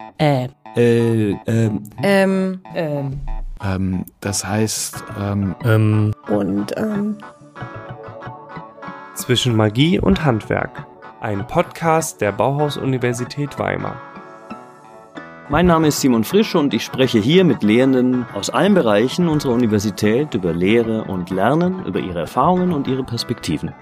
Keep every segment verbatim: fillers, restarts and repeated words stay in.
Äh. Äh, ähm. Ähm. Ähm. Ähm, das heißt, ähm. Ähm. Und, ähm. Zwischen Magie und Handwerk. Ein Podcast der Bauhaus-Universität Weimar. Mein Name ist Simon Frisch und ich spreche hier mit Lehrenden aus allen Bereichen unserer Universität über Lehre und Lernen, über ihre Erfahrungen und ihre Perspektiven.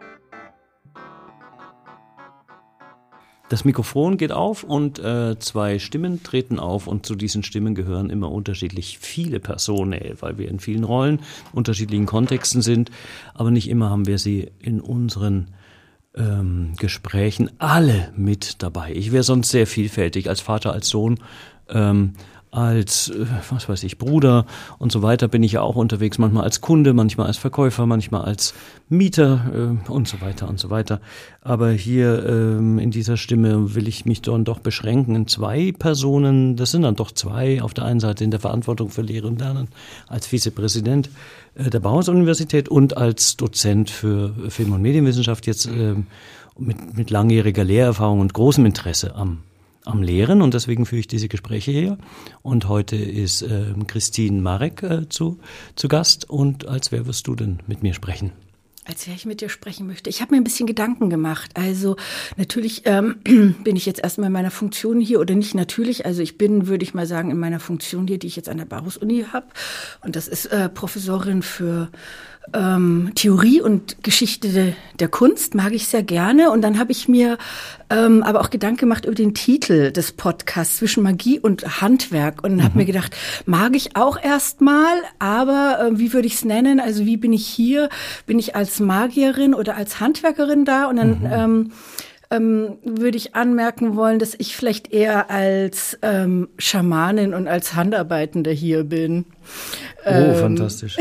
Das Mikrofon geht auf und äh, zwei Stimmen treten auf und zu diesen Stimmen gehören immer unterschiedlich viele Personen, weil wir in vielen Rollen, unterschiedlichen Kontexten sind, aber nicht immer haben wir sie in unseren ähm, Gesprächen alle mit dabei. Ich wäre sonst sehr vielfältig, als Vater, als Sohn, ähm, als, äh, was weiß ich, Bruder und so weiter bin ich ja auch unterwegs, manchmal als Kunde, manchmal als Verkäufer, manchmal als Mieter äh, und so weiter und so weiter. Aber hier ähm, in dieser Stimme will ich mich dann doch beschränken in zwei Personen, das sind dann doch zwei, auf der einen Seite in der Verantwortung für Lehre und Lernen als Vizepräsident äh, der Bauhaus-Universität und als Dozent für Film- und Medienwissenschaft jetzt äh, mit, mit langjähriger Lehrerfahrung und großem Interesse am am Lehren und deswegen führe ich diese Gespräche hier. Und heute ist äh, Christine Marek äh, zu, zu Gast. Und als wer wirst du denn mit mir sprechen? Als wer ich mit dir sprechen möchte. Ich habe mir ein bisschen Gedanken gemacht. Also natürlich ähm, bin ich jetzt erstmal in meiner Funktion hier oder nicht natürlich. Also ich bin, würde ich mal sagen, in meiner Funktion hier, die ich jetzt an der Bauhaus-Uni habe. Und das ist äh, Professorin für Ähm, Theorie und Geschichte de, der Kunst, mag ich sehr gerne. Und dann habe ich mir ähm, aber auch Gedanken gemacht über den Titel des Podcasts, zwischen Magie und Handwerk. Und mhm. habe mir gedacht, mag ich auch erstmal, aber äh, wie würde ich es nennen? Also wie bin ich hier? Bin ich als Magierin oder als Handwerkerin da? Und dann mhm. ähm, ähm, würde ich anmerken wollen, dass ich vielleicht eher als ähm, Schamanin und als Handarbeitende hier bin. Oh, ähm, fantastisch.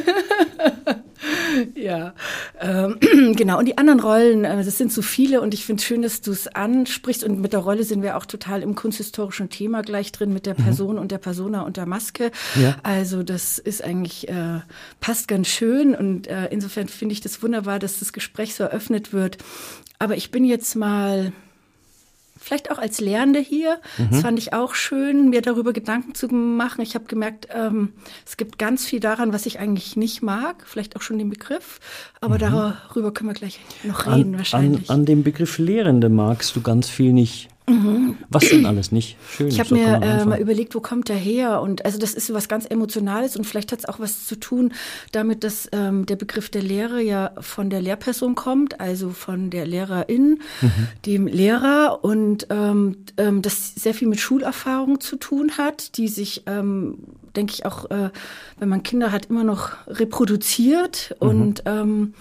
Ja, ähm, genau. Und die anderen Rollen, äh, das sind so viele und ich finde es schön, dass du es ansprichst. Und mit der Rolle sind wir auch total im kunsthistorischen Thema gleich drin, mit der Person mhm. und der Persona und der Maske. Ja. Also das ist eigentlich, äh, passt ganz schön und äh, insofern finde ich das wunderbar, dass das Gespräch so eröffnet wird. Aber ich bin jetzt mal vielleicht auch als Lehrende hier. Mhm. Das fand ich auch schön, mir darüber Gedanken zu machen. Ich habe gemerkt, ähm, es gibt ganz viel daran, was ich eigentlich nicht mag. Vielleicht auch schon den Begriff. Aber mhm. darüber können wir gleich noch reden an, wahrscheinlich. An, an dem Begriff Lehrende magst du ganz viel nicht. Mhm. Was denn alles nicht? Schön. Ich habe mir äh, mal überlegt, wo kommt der her? Und also das ist was ganz Emotionales und vielleicht hat es auch was zu tun damit, dass ähm, der Begriff der Lehre ja von der Lehrperson kommt, also von der Lehrerin, mhm. dem Lehrer und ähm, ähm, das sehr viel mit Schulerfahrung zu tun hat, die sich, ähm, denke ich auch, äh, wenn man Kinder hat, immer noch reproduziert mhm. und ähm,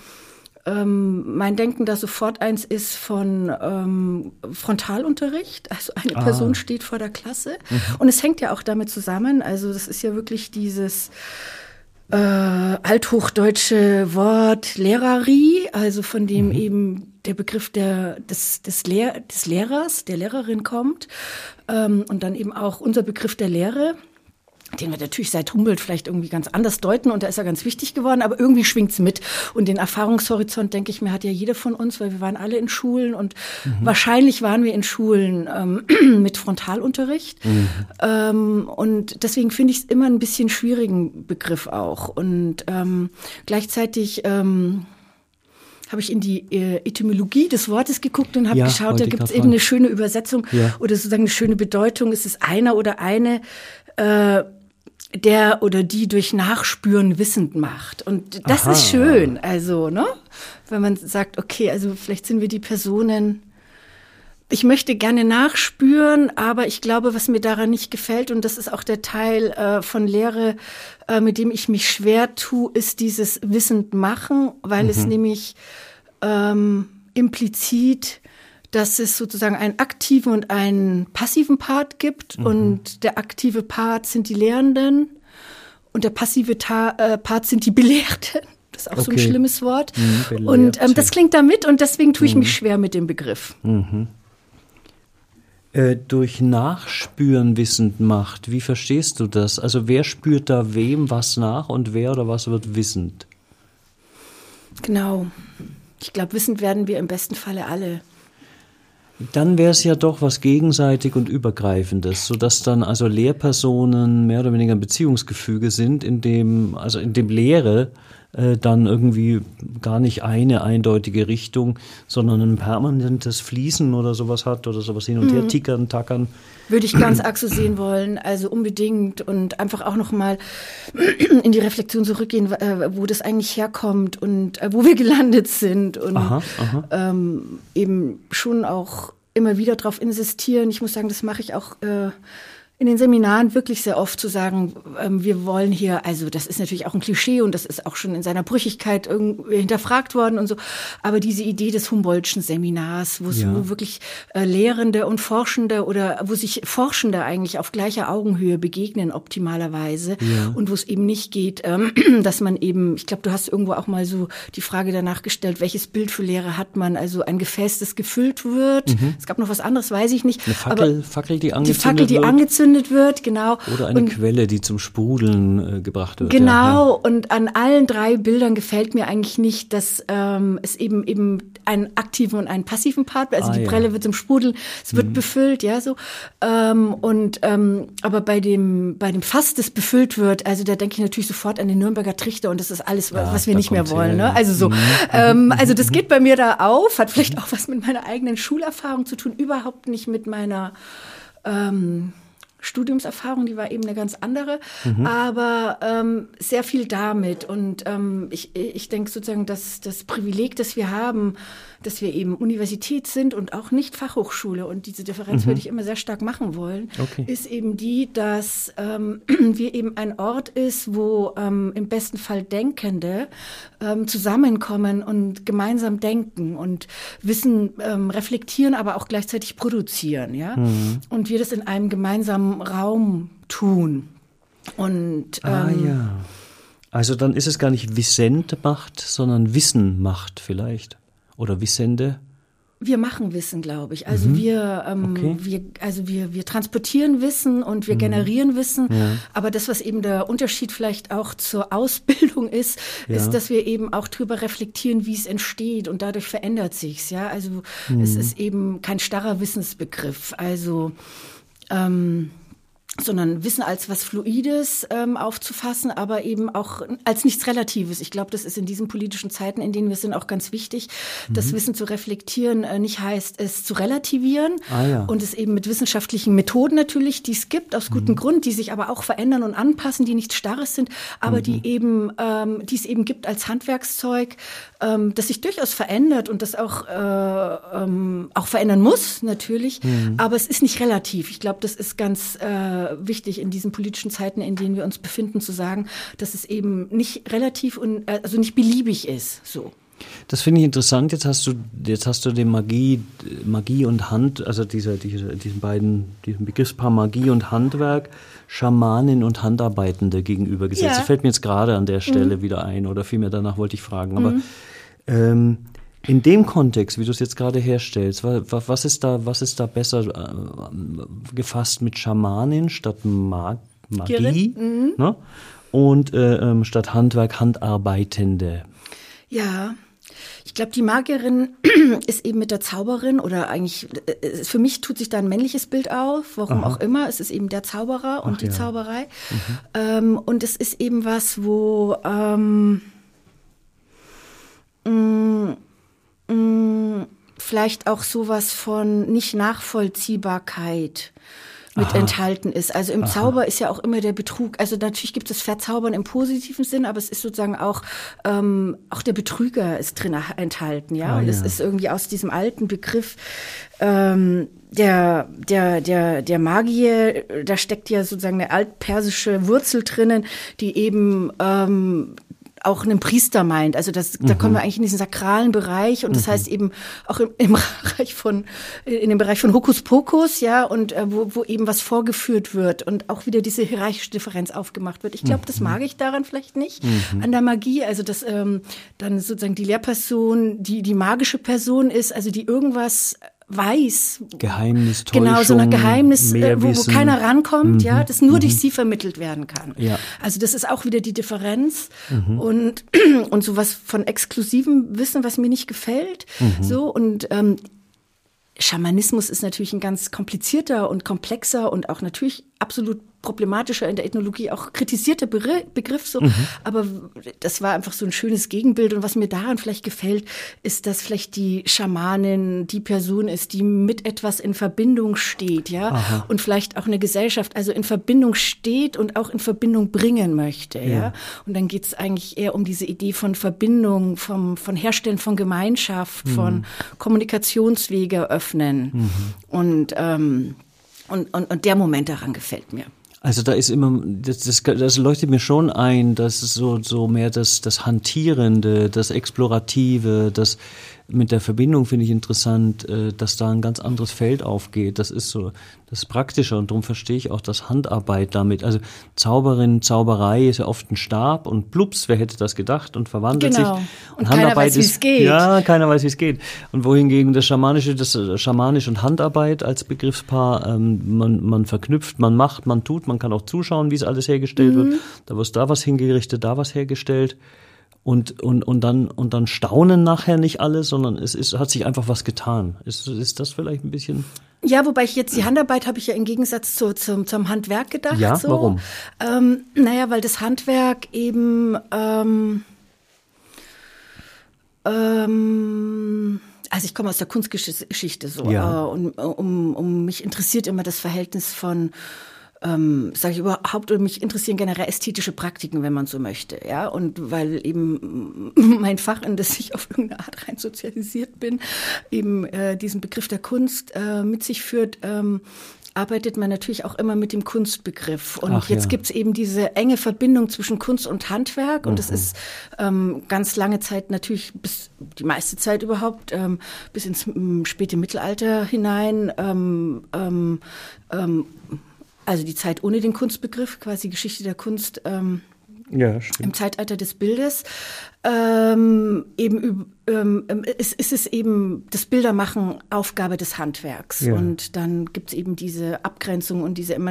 Ähm, mein Denken da sofort eins ist von ähm, Frontalunterricht. Also eine ah. Person steht vor der Klasse. Mhm. Und es hängt ja auch damit zusammen. Also das ist ja wirklich dieses äh, althochdeutsche Wort Lehrerie, also von dem mhm. eben der Begriff der, des, des, Lehr- des Lehrers, der Lehrerin kommt. Ähm, und dann eben auch unser Begriff der Lehre, den wir natürlich seit Humboldt vielleicht irgendwie ganz anders deuten und da ist er ganz wichtig geworden, aber irgendwie schwingt's mit. Und den Erfahrungshorizont, denke ich mir, hat ja jeder von uns, weil wir waren alle in Schulen und mhm. wahrscheinlich waren wir in Schulen ähm, mit Frontalunterricht. Mhm. Ähm, und deswegen finde ich es immer ein bisschen schwierigen Begriff auch. Und ähm, gleichzeitig ähm, habe ich in die äh, Etymologie des Wortes geguckt und habe ja, geschaut, da gibt es eben eine schöne Übersetzung ja. oder sozusagen eine schöne Bedeutung. Ist es einer oder eine, äh, der oder die durch Nachspüren wissend macht. Und das Aha. ist schön, also, ne? Wenn man sagt, okay, also vielleicht sind wir die Personen, ich möchte gerne nachspüren, aber ich glaube, was mir daran nicht gefällt, und das ist auch der Teil äh, von Lehre, äh, mit dem ich mich schwer tue, ist dieses wissend machen, weil mhm. es nämlich ähm, implizit, dass es sozusagen einen aktiven und einen passiven Part gibt. Mhm. Und der aktive Part sind die Lehrenden und der passive Ta- äh, Part sind die Belehrten. Das ist auch okay. so ein schlimmes Wort. Mhm, und ähm, das klingt da mit und deswegen tue ich mhm. mich schwer mit dem Begriff. Mhm. Äh, durch Nachspüren wissend macht, wie verstehst du das? Also wer spürt da wem was nach und wer oder was wird wissend? Genau. Ich glaube, wissend werden wir im besten Falle alle. Dann wäre es ja doch was gegenseitig und Übergreifendes, sodass dann also Lehrpersonen mehr oder weniger ein Beziehungsgefüge sind, in dem, also in dem Lehre äh, dann irgendwie gar nicht eine eindeutige Richtung, sondern ein permanentes Fließen oder sowas hat oder sowas hin und mhm. her tickern, tackern. Würde ich ganz arg so sehen wollen, also unbedingt und einfach auch nochmal in die Reflexion zurückgehen, wo das eigentlich herkommt und wo wir gelandet sind und aha, aha. Ähm, eben schon auch immer wieder darauf insistieren. Ich muss sagen, das mache ich auch äh, in den Seminaren wirklich sehr oft zu sagen, ähm, wir wollen hier, also das ist natürlich auch ein Klischee und das ist auch schon in seiner Brüchigkeit irgendwie hinterfragt worden und so, aber diese Idee des Humboldtschen Seminars, wo es ja. wirklich äh, Lehrende und Forschende oder wo sich Forschende eigentlich auf gleicher Augenhöhe begegnen optimalerweise ja. und wo es eben nicht geht, ähm, dass man eben, ich glaube, du hast irgendwo auch mal so die Frage danach gestellt, welches Bild für Lehre hat man, also ein Gefäß, das gefüllt wird, mhm. es gab noch was anderes, weiß ich nicht. Eine Fackel, aber Fackel die angezündet die Fackel, die wird. angezündet wird, genau. Oder eine und, Quelle, die zum Sprudeln äh, gebracht wird. Genau, ja. Und an allen drei Bildern gefällt mir eigentlich nicht, dass ähm, es eben eben einen aktiven und einen passiven Part, also ah, die Prelle ja. wird zum Sprudeln, es wird mhm. befüllt, ja, so. Ähm, und ähm, aber bei dem bei dem Fass, das befüllt wird, also da denke ich natürlich sofort an den Nürnberger Trichter und das ist alles, ja, was wir nicht mehr wollen, her, ne? Also so, mhm. ähm, also das geht bei mir da auf, hat vielleicht auch was mit meiner eigenen Schulerfahrung zu tun, überhaupt nicht mit meiner ähm, Studiumserfahrung, die war eben eine ganz andere, mhm. aber ähm, sehr viel damit und ähm, ich, ich denke sozusagen, dass das Privileg, das wir haben, dass wir eben Universität sind und auch nicht Fachhochschule und diese Differenz mhm. würde ich immer sehr stark machen wollen, okay. ist eben die, dass ähm, wir eben ein Ort ist, wo ähm, im besten Fall Denkende ähm, zusammenkommen und gemeinsam denken und Wissen ähm, reflektieren, aber auch gleichzeitig produzieren, ja, mhm. und wir das in einem gemeinsamen Raum tun. Und, ähm, ah ja, also dann ist es gar nicht Wissend macht, sondern Wissen macht vielleicht. Oder Wissende? Wir machen Wissen, glaube ich. Also mhm. wir, ähm, okay. wir, also wir, wir transportieren Wissen und wir mhm. generieren Wissen. Ja. Aber das, was eben der Unterschied vielleicht auch zur Ausbildung ist, ja. ist, dass wir eben auch drüber reflektieren, wie es entsteht und dadurch verändert sich's. Ja, also mhm. es ist eben kein starrer Wissensbegriff. Also ähm, sondern Wissen als was Fluides ähm, aufzufassen, aber eben auch als nichts Relatives. Ich glaube, das ist in diesen politischen Zeiten, in denen wir sind, auch ganz wichtig, mhm. das Wissen zu reflektieren äh, nicht heißt, es zu relativieren ah, ja. und es eben mit wissenschaftlichen Methoden natürlich, die es gibt, aus gutem mhm. Grund, die sich aber auch verändern und anpassen, die nichts Starres sind, aber mhm. die eben, ähm, die es eben gibt als Handwerkszeug, ähm, das sich durchaus verändert und das auch, äh, ähm, auch verändern muss, natürlich, mhm. aber es ist nicht relativ. Ich glaube, das ist ganz äh, wichtig in diesen politischen Zeiten, in denen wir uns befinden, zu sagen, dass es eben nicht relativ und also nicht beliebig ist. So. Das finde ich interessant. Jetzt hast du, jetzt hast du den Magie, Magie und Hand, also dieser, diese, diesen beiden, diesen Begriffspaar Magie und Handwerk, Schamanin und Handarbeitende gegenübergesetzt. Ja. Das fällt mir jetzt gerade an der Stelle mhm. wieder ein oder vielmehr danach wollte ich fragen. Aber mhm. ähm, in dem Kontext, wie du es jetzt gerade herstellst, was ist da, was ist da besser äh, gefasst mit Schamanin statt Mag- Magie mhm. ne? und äh, statt Handwerk Handarbeitende? Ja, ich glaube, die Magierin ist eben mit der Zauberin oder eigentlich, für mich tut sich da ein männliches Bild auf, warum Aha. auch immer. Es ist eben der Zauberer und Ach, die ja. Zauberei. Mhm. Ähm, und es ist eben was, wo ähm, mh, vielleicht auch sowas von Nicht-Nachvollziehbarkeit mit Aha. enthalten ist. Also im Aha. Zauber ist ja auch immer der Betrug. Also natürlich gibt es Verzaubern im positiven Sinn, aber es ist sozusagen auch ähm, auch der Betrüger ist drin enthalten, ja. Ah, und ja. es ist irgendwie aus diesem alten Begriff ähm, der der der der Magier. Da steckt ja sozusagen eine altpersische Wurzel drinnen, die eben ähm, auch einen Priester meint. Also das, mhm. da kommen wir eigentlich in diesen sakralen Bereich und das mhm. heißt eben auch im, im Bereich von, in dem Bereich von Hokuspokus, ja, und äh, wo, wo eben was vorgeführt wird und auch wieder diese hierarchische Differenz aufgemacht wird. Ich glaube, mhm. das mag ich daran vielleicht nicht, mhm. an der Magie, also dass ähm, dann sozusagen die Lehrperson, die die magische Person ist, also die irgendwas weiß. Geheimnis, Täuschung, genau, so ein Geheimnis, wo, wo keiner rankommt, mhm. ja, das nur mhm. durch sie vermittelt werden kann. Ja. Also das ist auch wieder die Differenz mhm. und und sowas von exklusivem Wissen, was mir nicht gefällt. Mhm. So und ähm, Schamanismus ist natürlich ein ganz komplizierter und komplexer und auch natürlich absolut problematischer, in der Ethnologie auch kritisierter Begriff, so. Mhm. Aber das war einfach so ein schönes Gegenbild. Und was mir daran vielleicht gefällt, ist, dass vielleicht die Schamanin die Person ist, die mit etwas in Verbindung steht, ja. Aha. Und vielleicht auch eine Gesellschaft, also in Verbindung steht und auch in Verbindung bringen möchte, ja. ja? Und dann geht es eigentlich eher um diese Idee von Verbindung, vom, von Herstellen von Gemeinschaft, mhm. von Kommunikationswege öffnen. Mhm. Und, ähm, und, und, und der Moment daran gefällt mir. Also da ist immer, das, das, das leuchtet mir schon ein, dass es so, so mehr das, das Hantierende, das Explorative, das mit der Verbindung finde ich interessant, dass da ein ganz anderes Feld aufgeht. Das ist so, das ist praktischer und darum verstehe ich auch das Handarbeit damit. Also Zauberin, Zauberei ist ja oft ein Stab und plups, wer hätte das gedacht und verwandelt genau. sich. Und, und keiner Handarbeit weiß, wie es geht. Ja, keiner weiß, wie es geht. Und wohingegen das Schamanische, das Schamanisch und Handarbeit als Begriffspaar, ähm, man, man verknüpft, man macht, man tut, man kann auch zuschauen, wie es alles hergestellt mhm. wird. Da wird da was hingerichtet, da was hergestellt. Und, und, und dann, und dann staunen nachher nicht alle, sondern es ist, hat sich einfach was getan. Ist, ist das vielleicht ein bisschen? Ja, wobei ich jetzt die Handarbeit habe ich ja im Gegensatz zu, zum, zum Handwerk gedacht. Ja, so. Warum? Ähm, naja, weil das Handwerk eben, ähm, ähm, also ich komme aus der Kunstgeschichte so, ja. äh, und um, um mich interessiert immer das Verhältnis von Ähm, sage ich überhaupt, oder mich interessieren generell ästhetische Praktiken, wenn man so möchte, ja, und weil eben mein Fach, in das ich auf irgendeine Art rein sozialisiert bin, eben äh, diesen Begriff der Kunst äh, mit sich führt, ähm, arbeitet man natürlich auch immer mit dem Kunstbegriff. Und Ach, jetzt ja. gibt's eben diese enge Verbindung zwischen Kunst und Handwerk. Und das mhm. ist ähm, ganz lange Zeit natürlich, bis die meiste Zeit überhaupt, ähm, bis ins ähm, späte Mittelalter hinein, ähm, ähm, ähm, also die Zeit ohne den Kunstbegriff, quasi Geschichte der Kunst ähm, ja, im Zeitalter des Bildes. Ähm, eben ähm, ist, ist es eben das Bildermachen Aufgabe des Handwerks. Ja. Und dann gibt es eben diese Abgrenzung und diese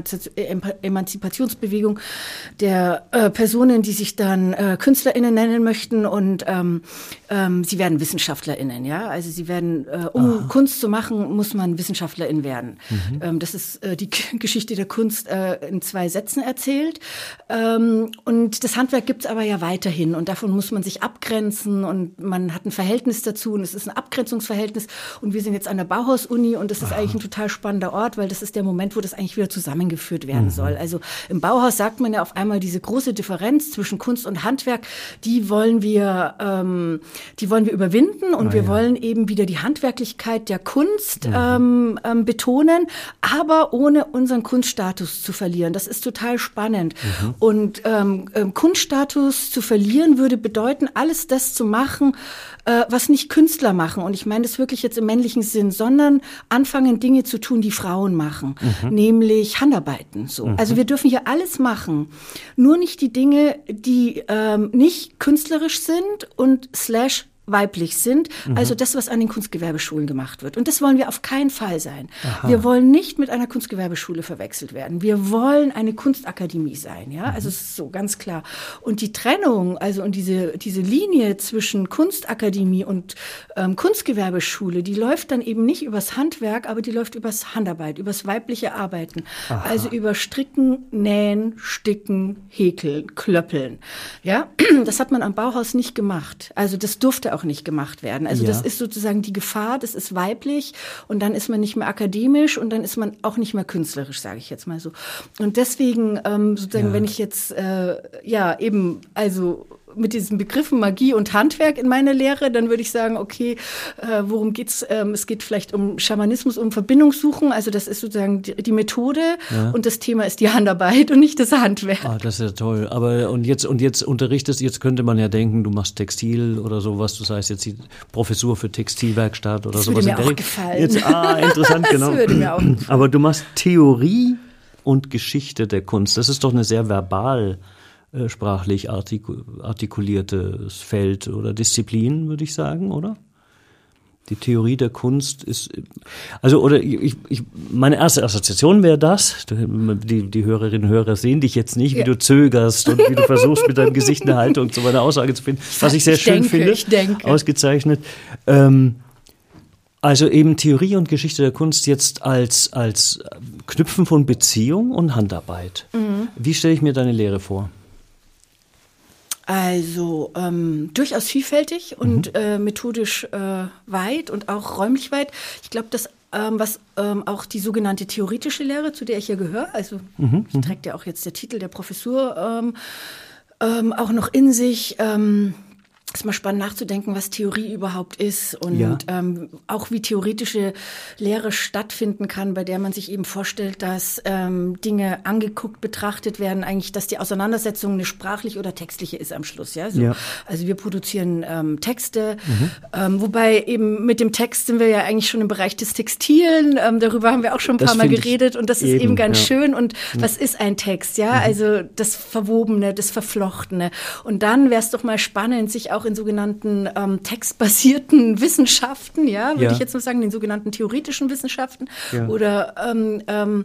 Emanzipationsbewegung der äh, Personen, die sich dann äh, KünstlerInnen nennen möchten, und ähm, ähm, sie werden WissenschaftlerInnen, ja. Also sie werden, äh, um Aha. Kunst zu machen, muss man WissenschaftlerIn werden. Mhm. Ähm, das ist äh, die K- Geschichte der Kunst äh, in zwei Sätzen erzählt. Ähm, und das Handwerk gibt es aber ja weiterhin, und davon muss man sich abgrenzen, und man hat ein Verhältnis dazu, und es ist ein Abgrenzungsverhältnis, und wir sind jetzt an der Bauhaus-Uni, und das ist Aha. eigentlich ein total spannender Ort, weil das ist der Moment, wo das eigentlich wieder zusammengeführt werden mhm. soll. Also im Bauhaus sagt man ja auf einmal, diese große Differenz zwischen Kunst und Handwerk, die wollen wir, ähm, die wollen wir überwinden, und ah, wir ja. wollen eben wieder die Handwerklichkeit der Kunst mhm. ähm, ähm, betonen, aber ohne unseren Kunststatus zu verlieren. Das ist total spannend. Mhm. Und ähm, ähm, Kunststatus zu verlieren würde bedeuten, alles das zu machen, äh, was nicht Künstler machen. Und ich meine das wirklich jetzt im männlichen Sinn, sondern anfangen, Dinge zu tun, die Frauen machen, mhm. nämlich Handarbeiten. So. Mhm. Also wir dürfen hier alles machen, nur nicht die Dinge, die ähm, nicht künstlerisch sind und slash weiblich sind, mhm. also das, was an den Kunstgewerbeschulen gemacht wird. Und das wollen wir auf keinen Fall sein. Aha. Wir wollen nicht mit einer Kunstgewerbeschule verwechselt werden. Wir wollen eine Kunstakademie sein, ja, mhm. also es ist so ganz klar. Und die Trennung, also und diese diese Linie zwischen Kunstakademie und ähm, Kunstgewerbeschule, die läuft dann eben nicht übers Handwerk, aber die läuft übers Handarbeit, übers weibliche Arbeiten. Aha. Also über Stricken, Nähen, Sticken, Häkeln, Klöppeln. Ja, das hat man am Bauhaus nicht gemacht. Also das durfte auch nicht gemacht werden. Also ja. das ist sozusagen die Gefahr, das ist weiblich, und dann ist man nicht mehr akademisch, und dann ist man auch nicht mehr künstlerisch, sage ich jetzt mal so. Und deswegen ähm, sozusagen, ja. wenn ich jetzt äh, ja eben also mit diesen Begriffen Magie und Handwerk in meiner Lehre, dann würde ich sagen, okay, äh, worum geht's? Ähm, es geht vielleicht um Schamanismus, um Verbindungssuchen. Also das ist sozusagen die, die Methode, ja. und das Thema ist die Handarbeit und nicht das Handwerk. Ah, das ist ja toll. Aber und jetzt und jetzt unterrichtest, jetzt könnte man ja denken, du machst Textil oder sowas. Das heißt jetzt die Professur für Textilwerkstatt oder das sowas. Das würde mir auch gefallen. Jetzt, ah, interessant, genau. Das würde mir auch gefallen. Aber du machst Theorie und Geschichte der Kunst. Das ist doch eine sehr verbal sprachlich artikuliertes Feld oder Disziplin, würde ich sagen, oder? Die Theorie der Kunst ist, also, oder ich, ich, meine erste Assoziation wäre das, die, die Hörerinnen und Hörer sehen dich jetzt nicht, wie ja. du zögerst und wie du versuchst, mit deinem Gesicht eine Haltung zu meiner Aussage zu finden, was ich sehr ich schön denke, finde, ich denke. ausgezeichnet. Ähm, Also eben Theorie und Geschichte der Kunst jetzt als, als Knüpfen von Beziehung und Handarbeit. Mhm. Wie stelle ich mir deine Lehre vor? Also ähm, durchaus vielfältig und mhm. äh, methodisch äh, weit und auch räumlich weit. Ich glaube, dass ähm, was ähm, auch die sogenannte theoretische Lehre, zu der ich ja gehöre, also mhm. trägt ja auch jetzt der Titel der Professur ähm, ähm, auch noch in sich. Ähm, ist mal spannend nachzudenken, was Theorie überhaupt ist und ja. ähm, auch wie theoretische Lehre stattfinden kann, bei der man sich eben vorstellt, dass ähm, Dinge angeguckt, betrachtet werden, eigentlich, dass die Auseinandersetzung eine sprachliche oder textliche ist am Schluss. Ja, so. Ja. Also wir produzieren ähm, Texte, mhm. ähm, wobei eben mit dem Text sind wir ja eigentlich schon im Bereich des Textilen. Ähm, darüber haben wir auch schon ein das paar Mal geredet und das eben, ist eben ganz ja. schön. Und mhm. was ist ein Text? Ja, mhm. also das Verwobene, das Verflochtene. Und dann wäre es doch mal spannend, sich auch in sogenannten ähm, textbasierten Wissenschaften, ja, würde ja. ich jetzt mal sagen, den sogenannten theoretischen Wissenschaften ja. oder ähm, ähm,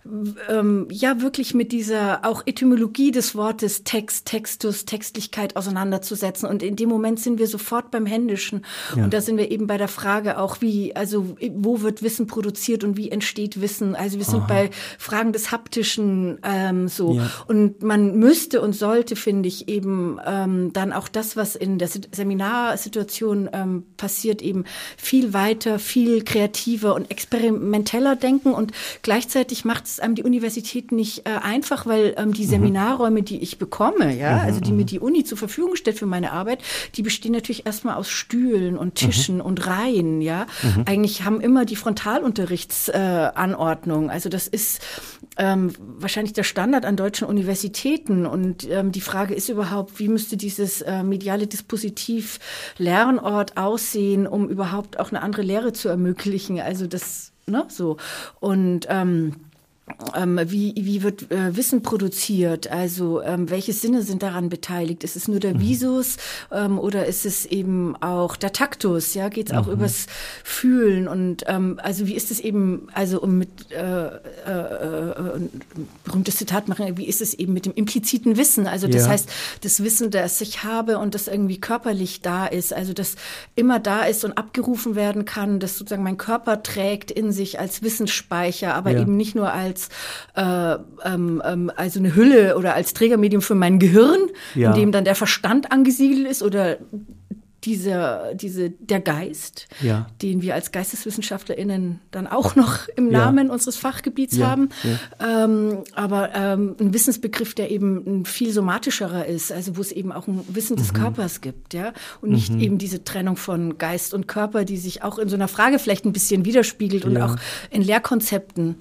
ähm, ja, wirklich mit dieser auch Etymologie des Wortes Text, Textus, Textlichkeit auseinanderzusetzen. Und in dem Moment sind wir sofort beim Händischen. Ja. Und da sind wir eben bei der Frage auch, wie, also wo wird Wissen produziert und wie entsteht Wissen? Also wir sind Aha. bei Fragen des Haptischen ähm, so. Ja. Und man müsste und sollte, finde ich, eben ähm, dann auch das, was in der Seminarsituation ähm, passiert, eben viel weiter, viel kreativer und experimenteller denken. Und gleichzeitig macht es einem die Universität nicht äh, einfach, weil ähm, die Seminarräume, die ich bekomme, ja, mhm, also die mir die Uni zur Verfügung stellt für meine Arbeit, die bestehen natürlich erstmal aus Stühlen und Tischen mhm. und Reihen, ja. Mhm. Eigentlich haben immer die Frontalunterrichtsanordnung. Äh, also das ist ähm, wahrscheinlich der Standard an deutschen Universitäten. Und ähm, die Frage ist überhaupt, wie müsste dieses äh, mediale Dispositiv Lernort aussehen, um überhaupt auch eine andere Lehre zu ermöglichen. Also das, ne, so. Und ähm, Ähm, wie, wie wird äh, Wissen produziert? Also ähm, welche Sinne sind daran beteiligt? Ist es nur der Visus ähm, oder ist es eben auch der Taktus? Ja, geht es auch mhm. übers Fühlen? Und ähm, also wie ist es eben, also um mit äh, äh, ein berühmtes Zitat machen, wie ist es eben mit dem impliziten Wissen? Also das ja. heißt, das Wissen, das ich habe und das irgendwie körperlich da ist, also das immer da ist und abgerufen werden kann, das sozusagen mein Körper trägt in sich als Wissensspeicher, aber ja. eben nicht nur als Als, äh, ähm, also eine Hülle oder als Trägermedium für mein Gehirn, ja. in dem dann der Verstand angesiedelt ist oder dieser, diese, der Geist, ja. den wir als GeisteswissenschaftlerInnen dann auch noch im Namen ja. unseres Fachgebiets ja. haben. Ja. Ähm, aber ähm, ein Wissensbegriff, der eben ein viel somatischerer ist, also wo es eben auch ein Wissen des mhm. Körpers gibt, ja, und nicht mhm. eben diese Trennung von Geist und Körper, die sich auch in so einer Frage vielleicht ein bisschen widerspiegelt und ja. auch in Lehrkonzepten,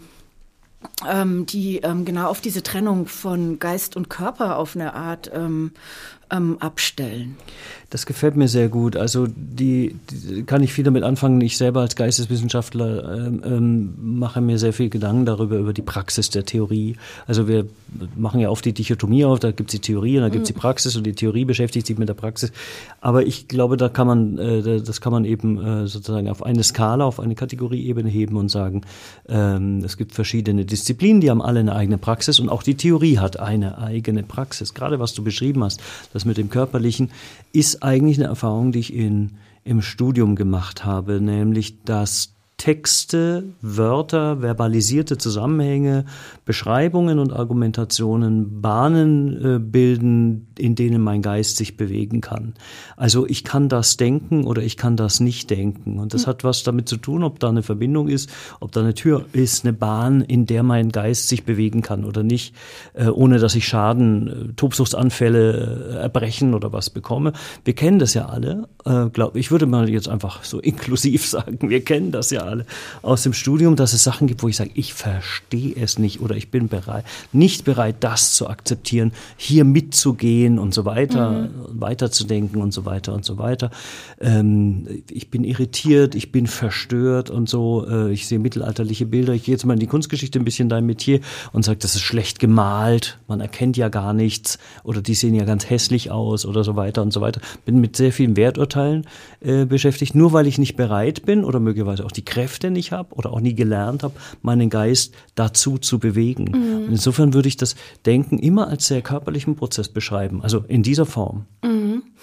Ähm, die ähm, genau auf diese Trennung von Geist und Körper auf eine Art ähm, ähm, abstellen. Das gefällt mir sehr gut. Also die, die kann ich viel damit anfangen. Ich selber als Geisteswissenschaftler ähm, ähm, mache mir sehr viel Gedanken darüber, über die Praxis der Theorie. Also wir machen ja oft die Dichotomie auf, da gibt es die Theorie und da gibt es mhm. die Praxis und die Theorie beschäftigt sich mit der Praxis. Aber ich glaube, da kann man, äh, das kann man eben äh, sozusagen auf eine Skala, auf eine Kategorieebene heben und sagen, ähm, es gibt verschiedene Disziplinen, die haben alle eine eigene Praxis und auch die Theorie hat eine eigene Praxis. Gerade was du beschrieben hast, das mit dem Körperlichen, ist eigentlich eine Erfahrung, die ich in, im Studium gemacht habe, nämlich dass Texte, Wörter, verbalisierte Zusammenhänge, Beschreibungen und Argumentationen Bahnen äh, bilden, in denen mein Geist sich bewegen kann. Also ich kann das denken oder ich kann das nicht denken. Und das mhm. hat was damit zu tun, ob da eine Verbindung ist, ob da eine Tür ist, eine Bahn, in der mein Geist sich bewegen kann oder nicht, äh, ohne dass ich Schaden, äh, Tobsuchtsanfälle, äh, Erbrechen oder was bekomme. Wir kennen das ja alle. Äh, glaub, ich würde mal jetzt einfach so inklusiv sagen, wir kennen das ja alle aus dem Studium, dass es Sachen gibt, wo ich sage, ich verstehe es nicht oder ich bin bereit, nicht bereit, das zu akzeptieren, hier mitzugehen und so weiter, mhm. weiterzudenken und so weiter und so weiter. Ähm, ich bin irritiert, ich bin verstört und so. Äh, ich sehe mittelalterliche Bilder. Ich gehe jetzt mal in die Kunstgeschichte, ein bisschen dein Metier und sage, das ist schlecht gemalt, man erkennt ja gar nichts oder die sehen ja ganz hässlich aus oder so weiter und so weiter. Bin mit sehr vielen Werturteilen äh, beschäftigt, nur weil ich nicht bereit bin oder möglicherweise auch die Kräfte nicht habe oder auch nie gelernt habe, meinen Geist dazu zu bewegen. Mhm. Und insofern würde ich das Denken immer als sehr körperlichen Prozess beschreiben, also in dieser Form. Mhm.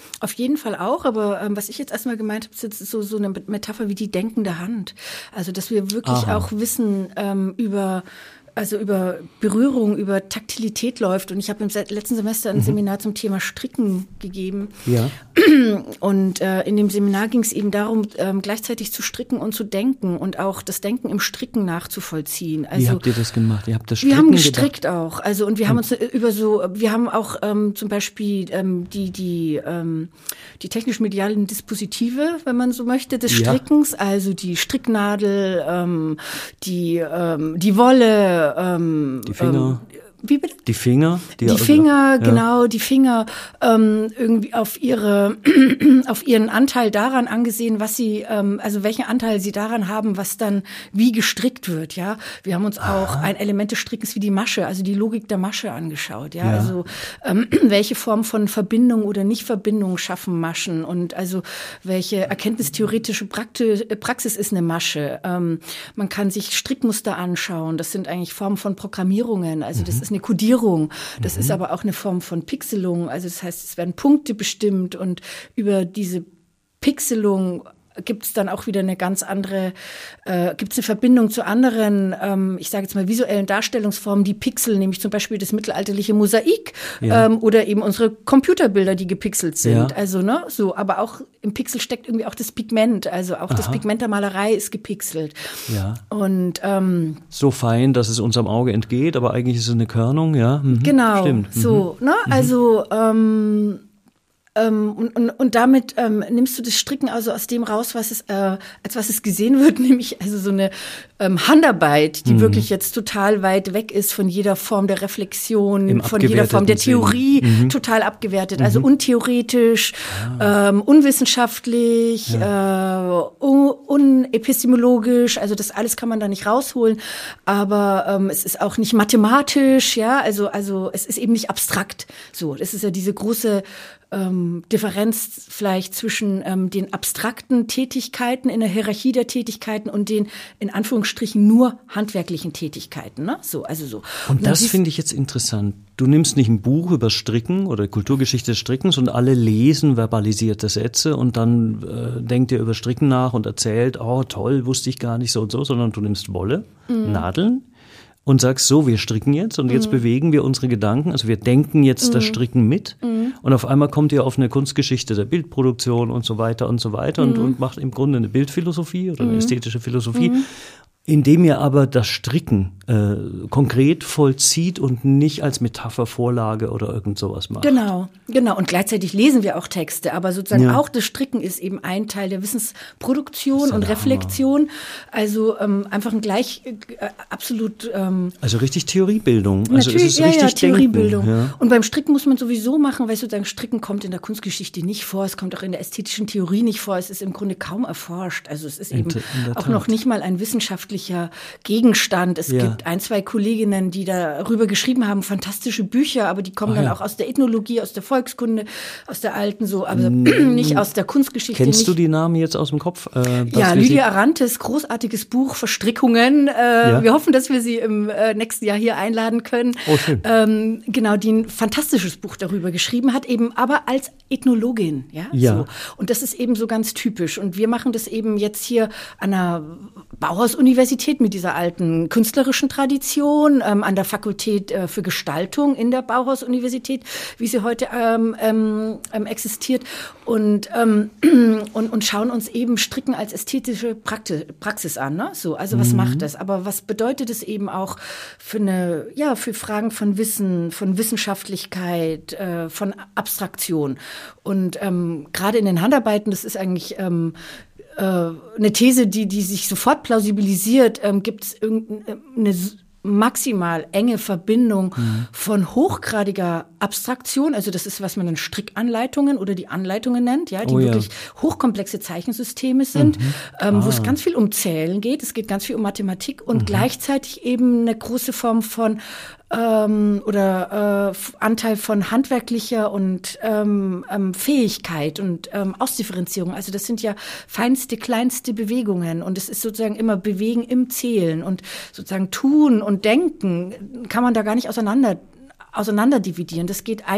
Auf jeden Fall auch, aber ähm, was ich jetzt erstmal gemeint habe, ist jetzt so, so eine Metapher wie die denkende Hand. Also, dass wir wirklich Aha. auch wissen ähm, über also über Berührung, über Taktilität läuft. Und ich habe im letzten Semester ein mhm. Seminar zum Thema Stricken gegeben. Ja. Und äh, in dem Seminar ging es eben darum, ähm, gleichzeitig zu stricken und zu denken und auch das Denken im Stricken nachzuvollziehen. Also, wie habt ihr das gemacht? Ihr habt das Stricken Wir haben gestrickt gedacht? auch. Also und wir haben uns über so, wir haben auch ähm, zum Beispiel ähm, die die ähm, die technisch-medialen Dispositive, wenn man so möchte, des Strickens, ja. also die Stricknadel, ähm, die ähm, die Wolle. Ähm, die Finger. Ähm, wie bitte? Die Finger. Die, die Finger, ja. genau, die Finger ähm, irgendwie auf ihre, auf ihren Anteil daran angesehen, was sie, ähm, also welchen Anteil sie daran haben, was dann wie gestrickt wird, ja. Wir haben uns Aha. auch ein Element des Strickens wie die Masche, also die Logik der Masche angeschaut, ja. ja. Also ähm, welche Form von Verbindung oder Nicht-Verbindung schaffen Maschen und also welche erkenntnistheoretische Praxis, Praxis ist eine Masche. Ähm, man kann sich Strickmuster anschauen, das sind eigentlich Formen von Programmierungen, also das mhm. ist eine Kodierung. Das mhm. ist aber auch eine Form von Pixelung. Also das heißt, es werden Punkte bestimmt und über diese Pixelung gibt es dann auch wieder eine ganz andere, äh, gibt es eine Verbindung zu anderen, ähm, ich sage jetzt mal visuellen Darstellungsformen, die Pixel, nämlich zum Beispiel das mittelalterliche Mosaik ja. ähm, oder eben unsere Computerbilder, die gepixelt sind. Ja. Also ne, so, aber auch im Pixel steckt irgendwie auch das Pigment, also auch Aha. das Pigment der Malerei ist gepixelt. Ja. Und ähm, so fein, dass es unserem Auge entgeht, aber eigentlich ist es eine Körnung, ja. Mhm. Genau, Stimmt. so, mhm. ne, also ähm, Ähm, und, und, und damit ähm, nimmst du das Stricken also aus dem raus, was es, äh, als was es gesehen wird, nämlich also so eine ähm, Handarbeit, die mhm. wirklich jetzt total weit weg ist von jeder Form der Reflexion, Im von jeder Form der Theorie, mhm. total abgewertet, also mhm. untheoretisch, ah. ähm, unwissenschaftlich, ja. äh, un- unepistemologisch, also das alles kann man da nicht rausholen, aber ähm, es ist auch nicht mathematisch, ja, also also es ist eben nicht abstrakt, so, das ist ja diese große Ähm, Differenz vielleicht zwischen ähm, den abstrakten Tätigkeiten in der Hierarchie der Tätigkeiten und den in Anführungsstrichen nur handwerklichen Tätigkeiten, ne? So, also so. Und, und das finde ich jetzt interessant. Du nimmst nicht ein Buch über Stricken oder Kulturgeschichte des Strickens und alle lesen verbalisierte Sätze und dann äh, denkt ihr über Stricken nach und erzählt, oh toll, wusste ich gar nicht so und so, sondern du nimmst Wolle, mhm. Nadeln, und sagst so, wir stricken jetzt und jetzt mhm. bewegen wir unsere Gedanken, also wir denken jetzt mhm. das Stricken mit mhm. und auf einmal kommt ihr auf eine Kunstgeschichte der Bildproduktion und so weiter und so weiter mhm. und, und macht im Grunde eine Bildphilosophie oder eine mhm. ästhetische Philosophie. Mhm. Indem ihr aber das Stricken äh, konkret vollzieht und nicht als Metapher, Vorlage oder irgend sowas macht. Genau, genau. Und gleichzeitig lesen wir auch Texte, aber sozusagen ja. auch das Stricken ist eben ein Teil der Wissensproduktion und Reflexion. Hammer. Also ähm, einfach ein gleich äh, absolut ähm, also richtig Theoriebildung. Also es ist ja, richtig ja, Theoriebildung. Ja. Und beim Stricken muss man sowieso machen, weil sozusagen Stricken kommt in der Kunstgeschichte nicht vor, es kommt auch in der ästhetischen Theorie nicht vor, es ist im Grunde kaum erforscht. Also es ist eben auch noch nicht mal ein wissenschaftlicher Gegenstand. Es ja. gibt ein, zwei Kolleginnen, die darüber geschrieben haben, fantastische Bücher, aber die kommen oh, dann ja. auch aus der Ethnologie, aus der Volkskunde, aus der alten so, aber mm. nicht aus der Kunstgeschichte. Kennst nicht. du die Namen jetzt aus dem Kopf? Äh, ja, Lydia Arantes, großartiges Buch, Verstrickungen. Äh, ja. Wir hoffen, dass wir sie im äh, nächsten Jahr hier einladen können. Oh, schön. Ähm, genau, die ein fantastisches Buch darüber geschrieben hat, eben aber als Ethnologin. Ja. ja. So. Und das ist eben so ganz typisch. Und wir machen das eben jetzt hier an der Bauhaus-Universität mit dieser alten künstlerischen Tradition, ähm, an der Fakultät äh, für Gestaltung in der Bauhaus-Universität, wie sie heute ähm, ähm, existiert, und, ähm, und, und schauen uns eben Stricken als ästhetische Praxis, Praxis an. Ne? So, also was mhm. macht das? Aber was bedeutet es eben auch für eine, ja, für Fragen von Wissen, von Wissenschaftlichkeit, äh, von Abstraktion? Und ähm, gerade in den Handarbeiten, das ist eigentlich ähm, eine These, die, die sich sofort plausibilisiert, ähm, gibt es irgendeine maximal enge Verbindung mhm. von hochgradiger Abstraktion, also das ist, was man dann Strickanleitungen oder die Anleitungen nennt, ja, die oh, wirklich ja. hochkomplexe Zeichensysteme sind, mhm. ähm, ah. wo es ganz viel um Zählen geht, es geht ganz viel um Mathematik und mhm. gleichzeitig eben eine große Form von ähm, oder äh, Anteil von handwerklicher und ähm, ähm, Fähigkeit und ähm, Ausdifferenzierung. Also das sind ja feinste, kleinste Bewegungen und es ist sozusagen immer Bewegen im Zählen und sozusagen Tun und Denken kann man da gar nicht auseinander auseinander dividieren. Das geht ein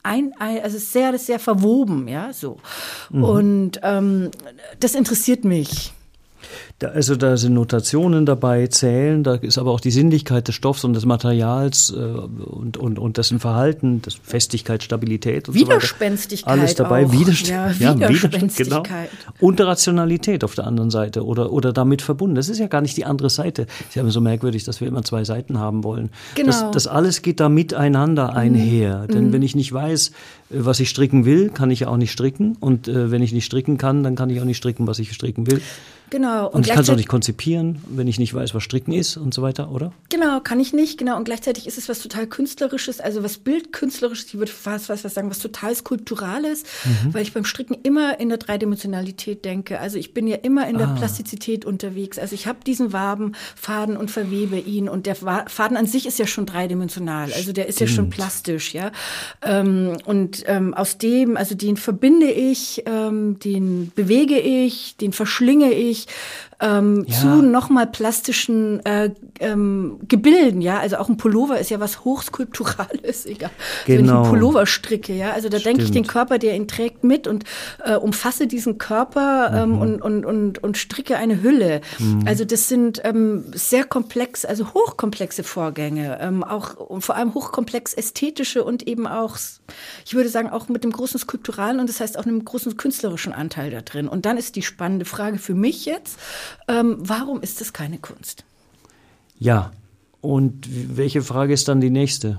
ein, ein also sehr, sehr verwoben, ja, so. Mhm. Und ähm, das interessiert mich. Da, also da sind Notationen dabei, Zählen, da ist aber auch die Sinnlichkeit des Stoffs und des Materials äh, und, und, und dessen Verhalten, das Festigkeit, Stabilität und Widerspenstigkeit so weiter. Alles dabei, auch. Widerst- ja, ja, Widerspenstigkeit. Genau. Und Rationalität auf der anderen Seite oder, oder damit verbunden. Das ist ja gar nicht die andere Seite. Ist ja immer so merkwürdig, dass wir immer zwei Seiten haben wollen. Genau. Das, das alles geht da miteinander einher. Mhm. Denn wenn ich nicht weiß, was ich stricken will, kann ich ja auch nicht stricken. Und äh, wenn ich nicht stricken kann, dann kann ich auch nicht stricken, was ich stricken will. Genau. Und, und ich kann es auch nicht konzipieren, wenn ich nicht weiß, was Stricken ist und so weiter, oder? Genau, kann ich nicht, genau. Und gleichzeitig ist es was total Künstlerisches, also was Bildkünstlerisches, ich würde fast was, was sagen, was total Skulpturales, mhm. weil ich beim Stricken immer in der Dreidimensionalität denke. Also ich bin ja immer in der ah. Plastizität unterwegs. Also ich habe diesen Wabenfaden und verwebe ihn und der Faden an sich ist ja schon dreidimensional, also der ist Stimmt. ja schon plastisch, ja. Ähm, und ähm, aus dem, also den verbinde ich, ähm, den bewege ich, den verschlinge ich, Ähm, ja. zu nochmal plastischen äh, ähm, Gebilden, ja, also auch ein Pullover ist ja was Hochskulpturales, egal. Genau. Also wenn ich einen Pullover stricke, ja, also da denke ich den Körper, der ihn trägt, mit und äh, umfasse diesen Körper ähm, mhm. und, und, und, und stricke eine Hülle. Mhm. Also das sind ähm, sehr komplex, also hochkomplexe Vorgänge, ähm, auch und vor allem hochkomplex ästhetische und eben auch, ich würde sagen, auch mit dem großen skulpturalen und das heißt auch einem großen künstlerischen Anteil da drin. Und dann ist die spannende Frage für mich jetzt, Ähm, warum ist das keine Kunst? Ja, und welche Frage ist dann die nächste?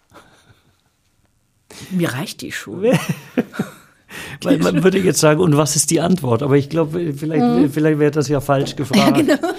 Mir reicht die schon. Weil man würde jetzt sagen, und was ist die Antwort? Aber ich glaube, vielleicht, mhm. vielleicht wäre das ja falsch gefragt. Ja, genau.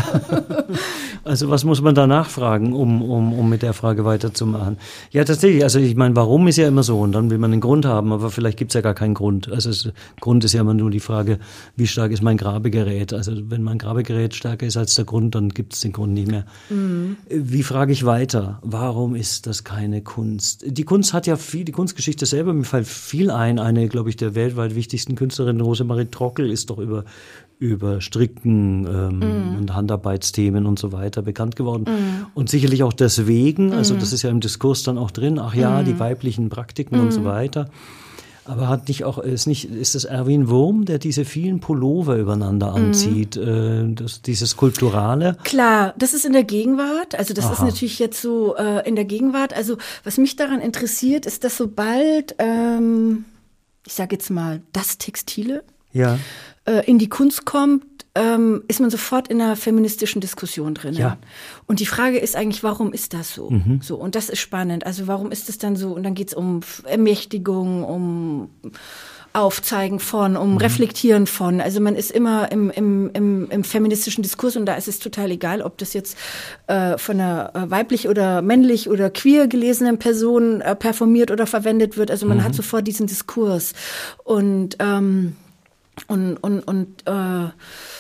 Also was muss man da nachfragen, um, um, um mit der Frage weiterzumachen? Ja, tatsächlich. Also ich meine, warum ist ja immer so und dann will man einen Grund haben, aber vielleicht gibt es ja gar keinen Grund. Also es, Grund ist ja immer nur die Frage, wie stark ist mein Grabegerät? Also wenn mein Grabegerät stärker ist als der Grund, dann gibt es den Grund nicht mehr. Mhm. Wie frage ich weiter? Warum ist das keine Kunst? Die Kunst hat ja viel, die Kunstgeschichte selber, mir fällt viel ein. Eine, glaube ich, der weltweit wichtigsten Künstlerin, Rosemarie Trockel, ist doch über über Stricken ähm, mm. und Handarbeitsthemen und so weiter bekannt geworden. Mm. Und sicherlich auch deswegen, also mm. das ist ja im Diskurs dann auch drin, ach ja, mm. die weiblichen Praktiken mm. und so weiter. Aber hat nicht auch, ist nicht, ist das Erwin Wurm, der diese vielen Pullover übereinander anzieht, mm. äh, das, dieses Kulturale? Klar, das ist in der Gegenwart, also das Aha. ist natürlich jetzt so äh, in der Gegenwart. Also was mich daran interessiert, ist, dass sobald, ähm, ich sage jetzt mal, das Textile, ja. in die Kunst kommt, ähm, ist man sofort in einer feministischen Diskussion drin. Ja. Und die Frage ist eigentlich, warum ist das so? Mhm. So, und das ist spannend. Also warum ist es dann so? Und dann geht es um Ermächtigung, um Aufzeigen von, um mhm. Reflektieren von. Also man ist immer im, im, im, im feministischen Diskurs und da ist es total egal, ob das jetzt äh, von einer äh, weiblich oder männlich oder queer gelesenen Person äh, performiert oder verwendet wird. Also man mhm. hat sofort diesen Diskurs. Und ähm, Und, und, und äh,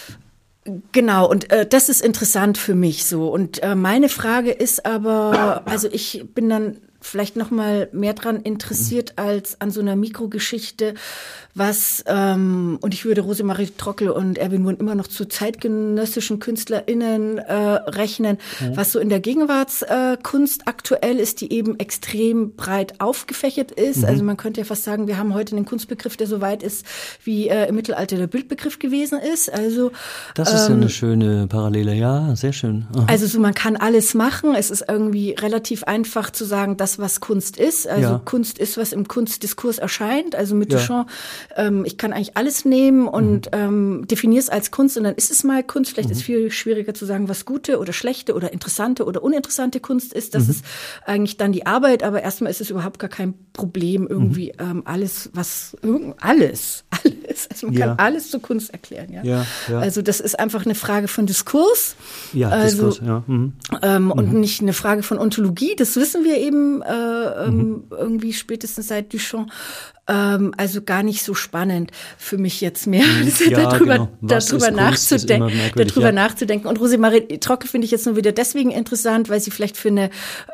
genau, und äh, das ist interessant für mich so. Und äh, meine Frage ist aber, also ich bin dann vielleicht noch mal mehr dran interessiert als an so einer Mikrogeschichte, was, ähm, und ich würde Rosemarie Trockel und Erwin Wurm immer noch zu zeitgenössischen KünstlerInnen äh, rechnen, ja. was so in der Gegenwartskunst äh, aktuell ist, die eben extrem breit aufgefächert ist. Mhm. Also man könnte ja fast sagen, wir haben heute einen Kunstbegriff, der so weit ist, wie äh, im Mittelalter der Bildbegriff gewesen ist. Also das ist ähm, ja eine schöne Parallele, ja, sehr schön. Aha. Also so, man kann alles machen. Es ist irgendwie relativ einfach zu sagen, das, was Kunst ist. Also ja. Kunst ist, was im Kunstdiskurs erscheint. Also mit Duchamp, ja. ähm, ich kann eigentlich alles nehmen und mhm. ähm, definiere es als Kunst und dann ist es mal Kunst. Vielleicht mhm. ist es viel schwieriger zu sagen, was gute oder schlechte oder interessante oder uninteressante Kunst ist. Das mhm. ist eigentlich dann die Arbeit, aber erstmal ist es überhaupt gar kein Problem, irgendwie mhm. ähm, alles, was, alles, alles. Also man ja. kann alles zur Kunst erklären. Ja? Ja, ja. Also das ist einfach eine Frage von Diskurs. Ja, also, Diskurs, ja. Mhm. Ähm, mhm. Und nicht eine Frage von Ontologie, das wissen wir eben äh, ähm, mhm. irgendwie spätestens seit Duchamp. Ähm, also gar nicht so spannend für mich jetzt mehr, ja, darüber, genau. darüber, nachzudenken, darüber ja. nachzudenken. Und Rosemarie Trockel finde ich jetzt nur wieder deswegen interessant, weil sie vielleicht für eine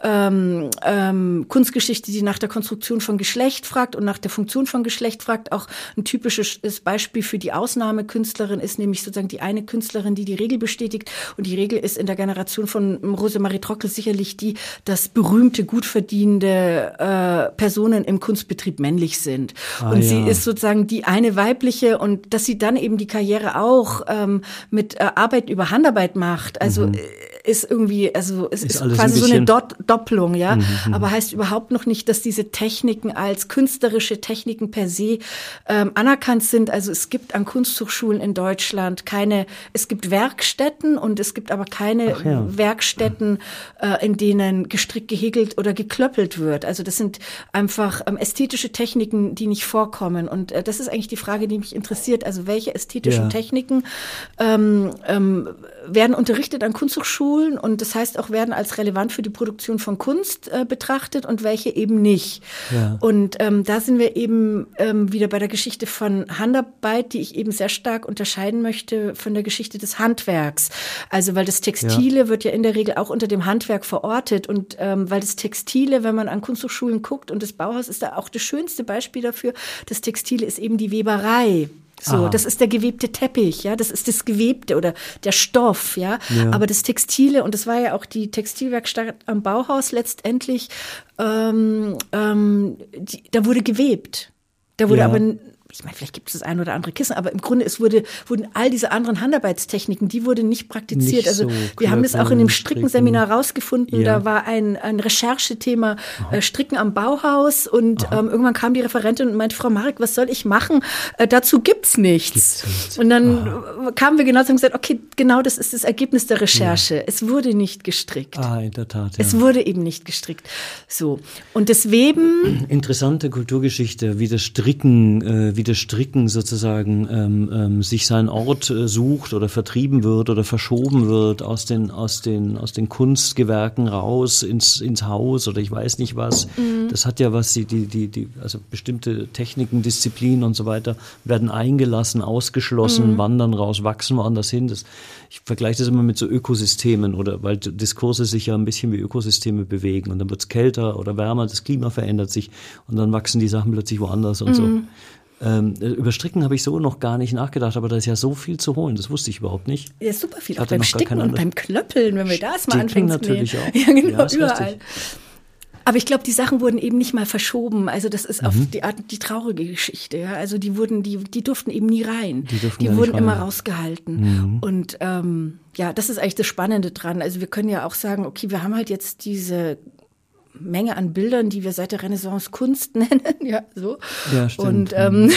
ähm, ähm, Kunstgeschichte, die nach der Konstruktion von Geschlecht fragt und nach der Funktion von Geschlecht fragt, auch ein typisches Beispiel für die Ausnahmekünstlerin ist, nämlich sozusagen die eine Künstlerin, die die Regel bestätigt. Und die Regel ist in der Generation von Rosemarie Trockel sicherlich die, dass berühmte, gut verdienende äh, Personen im Kunstbetrieb männlich sind. Ah, und ja. sie ist sozusagen die eine weibliche und dass sie dann eben die Karriere auch ähm, mit äh, Arbeit über Handarbeit macht. Also mhm. ist irgendwie, also es ist, ist quasi so eine Dot- Doppelung, ja. Mhm. Aber heißt überhaupt noch nicht, dass diese Techniken als künstlerische Techniken per se ähm, anerkannt sind. Also es gibt an Kunsthochschulen in Deutschland keine, es gibt Werkstätten und es gibt aber keine Ach, ja. Werkstätten, äh, in denen gestrickt, gehäkelt oder geklöppelt wird. Also das sind einfach ähm, ästhetische Techniken, die nicht vorkommen. Und äh, das ist eigentlich die Frage, die mich interessiert. Also welche ästhetischen ja. Techniken ähm, ähm, werden unterrichtet an Kunsthochschulen und das heißt auch werden als relevant für die Produktion von Kunst äh, betrachtet und welche eben nicht. Ja. Und ähm, da sind wir eben ähm, wieder bei der Geschichte von Handarbeit, die ich eben sehr stark unterscheiden möchte von der Geschichte des Handwerks. Also weil das Textile ja. wird ja in der Regel auch unter dem Handwerk verortet und ähm, weil das Textile, wenn man an Kunsthochschulen guckt und das Bauhaus ist da auch das schönste Beispiel dafür, das Textile ist eben die Weberei. So, Aha. das ist der gewebte Teppich, ja, das ist das Gewebte oder der Stoff, ja? ja. Aber das Textile, und das war ja auch die Textilwerkstatt am Bauhaus letztendlich, ähm, ähm, die, da wurde gewebt. Da wurde ja. aber, ich meine, vielleicht gibt es das ein oder andere Kissen, aber im Grunde, es wurde, wurden all diese anderen Handarbeitstechniken, die wurden nicht praktiziert. Nicht also so wir haben das auch in dem Strickenseminar rausgefunden, ja. da war ein, ein Recherchethema äh, Stricken am Bauhaus und ähm, irgendwann kam die Referentin und meinte, Frau Marek, was soll ich machen? Äh, dazu gibt's nichts. Gibt's nicht. Und dann Aha. kamen wir genau und haben gesagt, okay, genau das ist das Ergebnis der Recherche. Ja. Es wurde nicht gestrickt. Ah, in der Tat, ja. Es wurde eben nicht gestrickt. So. Und das Weben. Interessante Kulturgeschichte, wie das Stricken, äh, wie das Stricken sozusagen ähm, ähm, sich seinen Ort äh, sucht oder vertrieben wird oder verschoben wird aus den aus den aus den Kunstgewerken raus ins ins Haus oder ich weiß nicht was. Mhm. Das hat ja was die die die die also bestimmte Techniken, Disziplinen und so weiter werden eingelassen, ausgeschlossen, mhm. wandern raus, wachsen woanders hin. Das, ich vergleiche das immer mit so Ökosystemen oder weil Diskurse sich ja ein bisschen wie Ökosysteme bewegen und dann wird es kälter oder wärmer, das Klima verändert sich und dann wachsen die Sachen plötzlich woanders und mhm. so. Ähm, über Stricken habe ich so noch gar nicht nachgedacht, aber da ist ja so viel zu holen, das wusste ich überhaupt nicht. Ja, super viel, auch beim Sticken und beim Klöppeln, wenn wir da erstmal anfangen zu natürlich nähen. Auch. Ja, genau, ja, überall. Richtig. Aber ich glaube, die Sachen wurden eben nicht mal verschoben. Also das ist mhm. auf die Art die traurige Geschichte. Ja? Also die wurden, die, die durften eben nie rein. Die, die wurden immer rausgehalten. Mhm. Und ähm, ja, das ist eigentlich das Spannende dran. Also wir können ja auch sagen, okay, wir haben halt jetzt diese Menge an Bildern, die wir seit der Renaissance Kunst nennen, ja, so. Ja, stimmt. Und, ähm,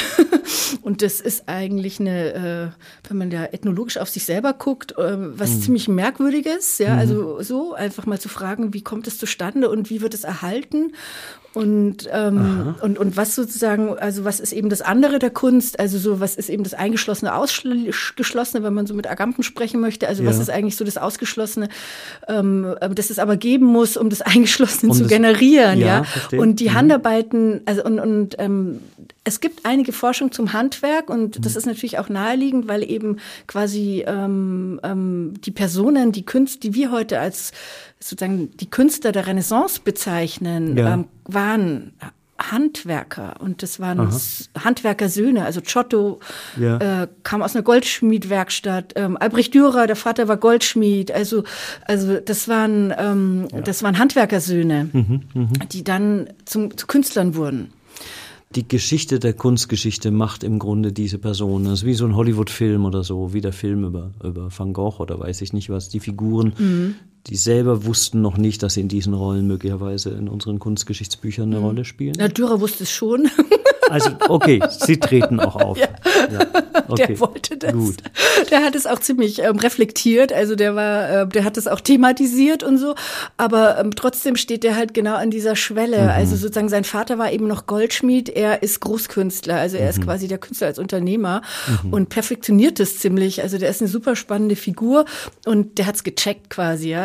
und das ist eigentlich eine, äh, wenn man da ethnologisch auf sich selber guckt, äh, was mhm. ziemlich Merkwürdiges, ja, mhm. also so, einfach mal zu fragen, wie kommt es zustande und wie wird es erhalten? Und, ähm, und, und was sozusagen, also was ist eben das andere der Kunst, also so, was ist eben das Eingeschlossene, Ausgeschlossene, wenn man so mit Agamben sprechen möchte, also ja. was ist eigentlich so das Ausgeschlossene, ähm, das es aber geben muss, um das Eingeschlossene um zu das, generieren, ja. ja? Und die mhm. Handarbeiten, also und, und ähm, es gibt einige Forschung zum Handwerk und das ist natürlich auch naheliegend, weil eben quasi ähm, ähm, die Personen, die Künstler, die wir heute als sozusagen die Künstler der Renaissance bezeichnen, ja. ähm, waren Handwerker und das waren Aha. Handwerkersöhne. Also Giotto ja. äh, kam aus einer Goldschmiedwerkstatt. Ähm, Albrecht Dürer, der Vater war Goldschmied. Also, also das waren ähm, ja. das waren Handwerkersöhne, mhm, mh. die dann zum, zu Künstlern wurden. Die Geschichte der Kunstgeschichte macht im Grunde diese Person. Das ist wie so ein Hollywood-Film oder so, wie der Film über, über Van Gogh oder weiß ich nicht was. Die Figuren, mhm. die selber wussten noch nicht, dass sie in diesen Rollen möglicherweise in unseren Kunstgeschichtsbüchern eine mhm. Rolle spielen. Na, Dürer wusste es schon. Also, okay, sie treten auch auf. Ja. Ja. Okay. Der wollte das. Gut. Der hat es auch ziemlich ähm, reflektiert, also der war, äh, der hat es auch thematisiert und so, aber ähm, trotzdem steht der halt genau an dieser Schwelle. Mhm. Also sozusagen sein Vater war eben noch Goldschmied, er ist Großkünstler, also er mhm. ist quasi der Künstler als Unternehmer mhm. und perfektioniert es ziemlich. Also der ist eine super spannende Figur und der hat's gecheckt quasi, ja.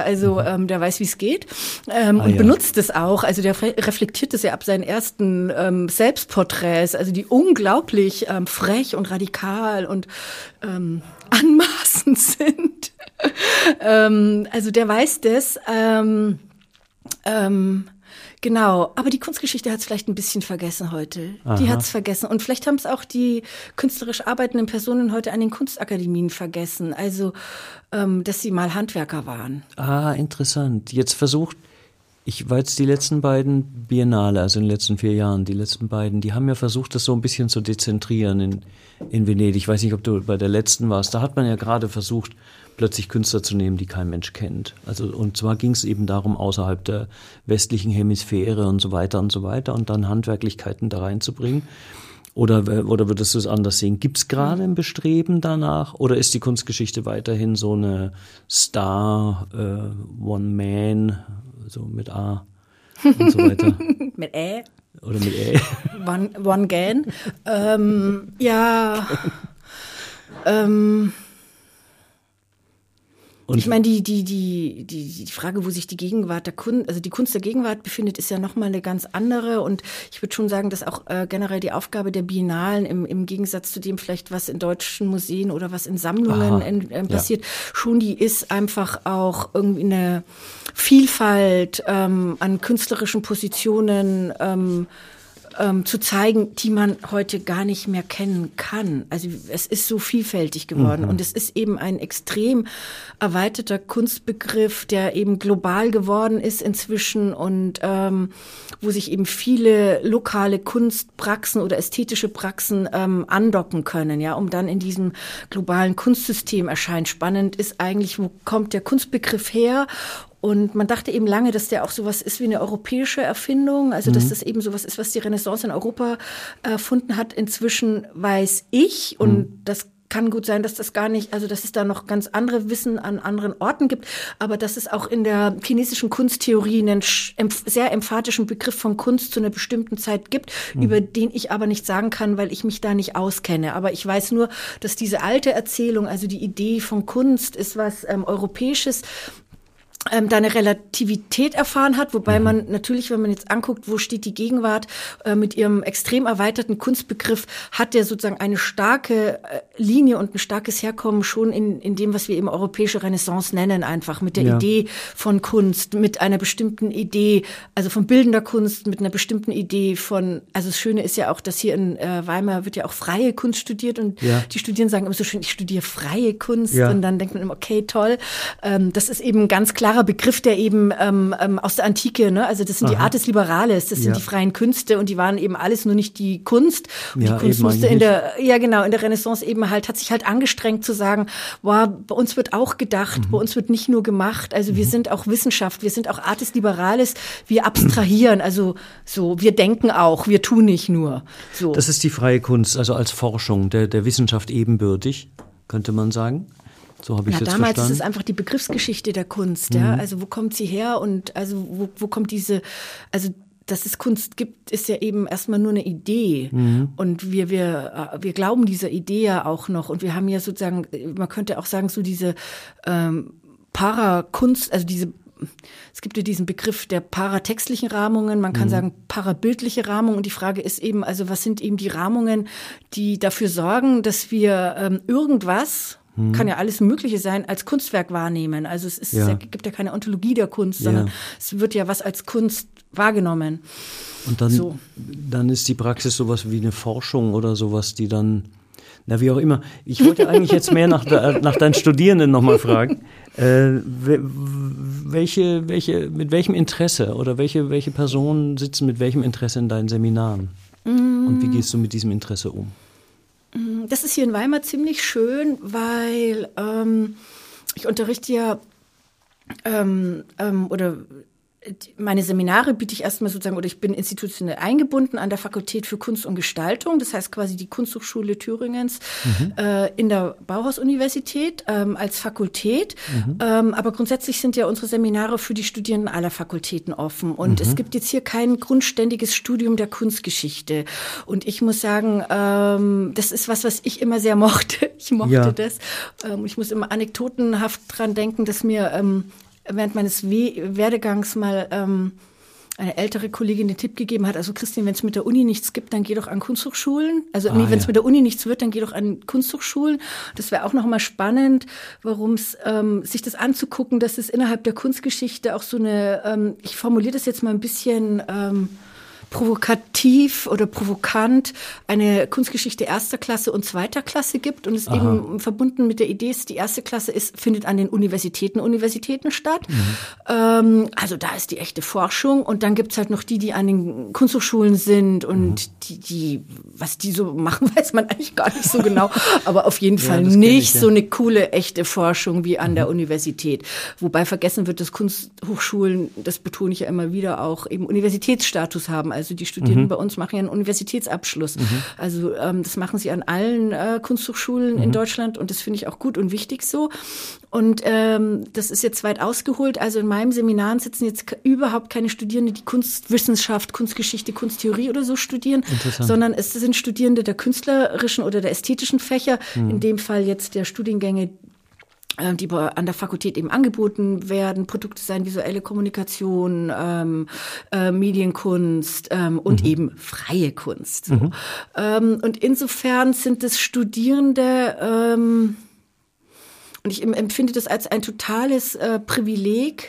also ähm, der weiß, wie es geht ähm, ah, und ja. benutzt es auch. Also der reflektiert es ja ab seinen ersten ähm, Selbstporträts, also die unglaublich ähm, frech und radikal und ähm, anmaßend sind. ähm, also der weiß das. Ähm, ähm, Genau, aber die Kunstgeschichte hat es vielleicht ein bisschen vergessen heute. Aha. Die hat es vergessen. Und vielleicht haben es auch die künstlerisch arbeitenden Personen heute an den Kunstakademien vergessen. Also, ähm, dass sie mal Handwerker waren. Ah, interessant. Jetzt versucht, ich war jetzt die letzten beiden Biennale, also in den letzten vier Jahren, die letzten beiden, die haben ja versucht, das so ein bisschen zu dezentrieren in, in Venedig. Ich weiß nicht, ob du bei der letzten warst. Da hat man ja gerade versucht, plötzlich Künstler zu nehmen, die kein Mensch kennt. Also, und zwar ging es eben darum, außerhalb der westlichen Hemisphäre und so weiter und so weiter und dann Handwerklichkeiten da reinzubringen. Oder, oder würdest du es anders sehen? Gibt es gerade ein Bestreben danach? Oder ist die Kunstgeschichte weiterhin so eine Star, äh, One-Man, so mit A und so weiter? Mit Ä. Oder mit Ä. One, one Gan. ähm, ja, ähm, Und ich meine, die, die, die, die, die Frage, wo sich die Gegenwart der Kunst, also die Kunst der Gegenwart befindet, ist ja nochmal eine ganz andere. Und ich würde schon sagen, dass auch äh, generell die Aufgabe der Biennalen im, im Gegensatz zu dem vielleicht, was in deutschen Museen oder was in Sammlungen in, äh, passiert, ja. schon die ist einfach auch irgendwie eine Vielfalt ähm, an künstlerischen Positionen, ähm, Ähm, zu zeigen, die man heute gar nicht mehr kennen kann. Also es ist so vielfältig geworden mhm. und es ist eben ein extrem erweiterter Kunstbegriff, der eben global geworden ist inzwischen und ähm, wo sich eben viele lokale Kunstpraxen oder ästhetische Praxen ähm, andocken können, ja, um dann in diesem globalen Kunstsystem erscheinen. Spannend ist eigentlich, wo kommt der Kunstbegriff her? Und man dachte eben lange, dass der auch sowas ist wie eine europäische Erfindung, also dass mhm. das eben sowas ist, was die Renaissance in Europa erfunden hat. Inzwischen weiß ich, und mhm. das kann gut sein, dass das gar nicht, also dass es da noch ganz andere Wissen an anderen Orten gibt, aber dass es auch in der chinesischen Kunsttheorie einen sehr emphatischen Begriff von Kunst zu einer bestimmten Zeit gibt, mhm. über den ich aber nicht sagen kann, weil ich mich da nicht auskenne. Aber ich weiß nur, dass diese alte Erzählung, also die Idee von Kunst ist was ähm, Europäisches, ähm, da eine Relativität erfahren hat, wobei man natürlich, wenn man jetzt anguckt, wo steht die Gegenwart äh, mit ihrem extrem erweiterten Kunstbegriff, hat der sozusagen eine starke äh, Linie und ein starkes Herkommen schon in, in dem, was wir eben europäische Renaissance nennen, einfach mit der ja. Idee von Kunst, mit einer bestimmten Idee, also von bildender Kunst, mit einer bestimmten Idee von, also das Schöne ist ja auch, dass hier in äh, Weimar wird ja auch freie Kunst studiert und ja. die Studierenden sagen immer so schön, ich studiere freie Kunst ja. und dann denkt man immer, okay, toll, ähm, das ist eben ganz klar Begriff, der eben ähm, ähm, aus der Antike, ne? Also das sind Aha. die Artes Liberales, das sind ja. die freien Künste und die waren eben alles nur nicht die Kunst. Und ja, die Kunst musste in der, ja genau, in der Renaissance eben halt, hat sich halt angestrengt zu sagen, wow, bei uns wird auch gedacht, mhm. bei uns wird nicht nur gemacht, also mhm. wir sind auch Wissenschaft, wir sind auch Artes Liberales, wir abstrahieren, also so, wir denken auch, wir tun nicht nur. So. Das ist die freie Kunst, also als Forschung der, der Wissenschaft ebenbürtig, könnte man sagen. So habe ich ja, jetzt damals verstanden. ist es einfach die Begriffsgeschichte der Kunst, ja. Mhm. Also wo kommt sie her und also wo, wo kommt diese, also dass es Kunst gibt, ist ja eben erstmal nur eine Idee. Mhm. Und wir, wir, wir glauben dieser Idee ja auch noch. Und wir haben ja sozusagen, man könnte auch sagen, so diese ähm, Parakunst, also diese es gibt ja diesen Begriff der paratextlichen Rahmungen, man kann mhm. sagen parabildliche Rahmung und die Frage ist eben, also was sind eben die Rahmungen, die dafür sorgen, dass wir ähm, irgendwas, mhm. kann ja alles Mögliche sein, als Kunstwerk wahrnehmen. Also es ist, ja. es gibt ja keine Ontologie der Kunst, sondern ja. es wird ja was als Kunst wahrgenommen. Und dann, so. dann ist die Praxis sowas wie eine Forschung oder sowas, die dann, na wie auch immer. Ich wollte eigentlich jetzt mehr nach, nach deinen Studierenden nochmal fragen. Äh, welche, welche, mit welchem Interesse oder welche, welche Personen sitzen mit welchem Interesse in deinen Seminaren? Mm. Und wie gehst du mit diesem Interesse um? Das ist hier in Weimar ziemlich schön, weil ähm, ich unterrichte ja ähm, ähm, oder meine Seminare biete ich erstmal sozusagen, oder ich bin institutionell eingebunden an der Fakultät für Kunst und Gestaltung, das heißt quasi die Kunsthochschule Thüringens mhm. äh, in der Bauhaus-Universität ähm, als Fakultät. Mhm. Ähm, aber grundsätzlich sind ja unsere Seminare für die Studierenden aller Fakultäten offen. Und mhm. es gibt jetzt hier kein grundständiges Studium der Kunstgeschichte. Und ich muss sagen, ähm, das ist was, was ich immer sehr mochte. Ich mochte ja. das. Ähm, ich muss immer anekdotenhaft dran denken, dass mir ähm, während meines We- Werdegangs mal ähm, eine ältere Kollegin den Tipp gegeben hat, also Christine, wenn es mit der Uni nichts gibt, dann geh doch an Kunsthochschulen. Also Ah, nee, wenn es ja. mit der Uni nichts wird, dann geh doch an Kunsthochschulen. Das wäre auch noch mal spannend, warum es ähm, sich das anzugucken, dass es innerhalb der Kunstgeschichte auch so eine, ähm, ich formuliere das jetzt mal ein bisschen ähm, provokativ oder provokant, eine Kunstgeschichte erster Klasse und zweiter Klasse gibt und es Aha. eben verbunden mit der Idee ist, die erste Klasse ist, findet an den Universitäten Universitäten statt. Mhm. Ähm, also da ist die echte Forschung und dann gibt's halt noch die, die an den Kunsthochschulen sind und mhm. die, die, was die so machen, weiß man eigentlich gar nicht so genau, aber auf jeden Fall ja, nicht ich, ja. so eine coole, echte Forschung wie an mhm. der Universität. Wobei vergessen wird, dass Kunsthochschulen, das betone ich ja immer wieder auch, eben Universitätsstatus haben. Also die Studierenden mhm. bei uns machen ja einen Universitätsabschluss. Mhm. Also ähm, das machen sie an allen äh, Kunsthochschulen mhm. in Deutschland und das finde ich auch gut und wichtig so. Und ähm, das ist jetzt weit ausgeholt. Also in meinem Seminar sitzen jetzt k- überhaupt keine Studierende, die Kunstwissenschaft, Kunstgeschichte, Kunsttheorie oder so studieren, sondern es sind Studierende der künstlerischen oder der ästhetischen Fächer, mhm. in dem Fall jetzt der Studiengänge, die an der Fakultät eben angeboten werden, Produktdesign, visuelle Kommunikation, ähm, äh, Medienkunst ähm, und mhm. eben freie Kunst. So. Mhm. Ähm, und insofern sind es Studierende, ähm, und ich empfinde das als ein totales äh, Privileg,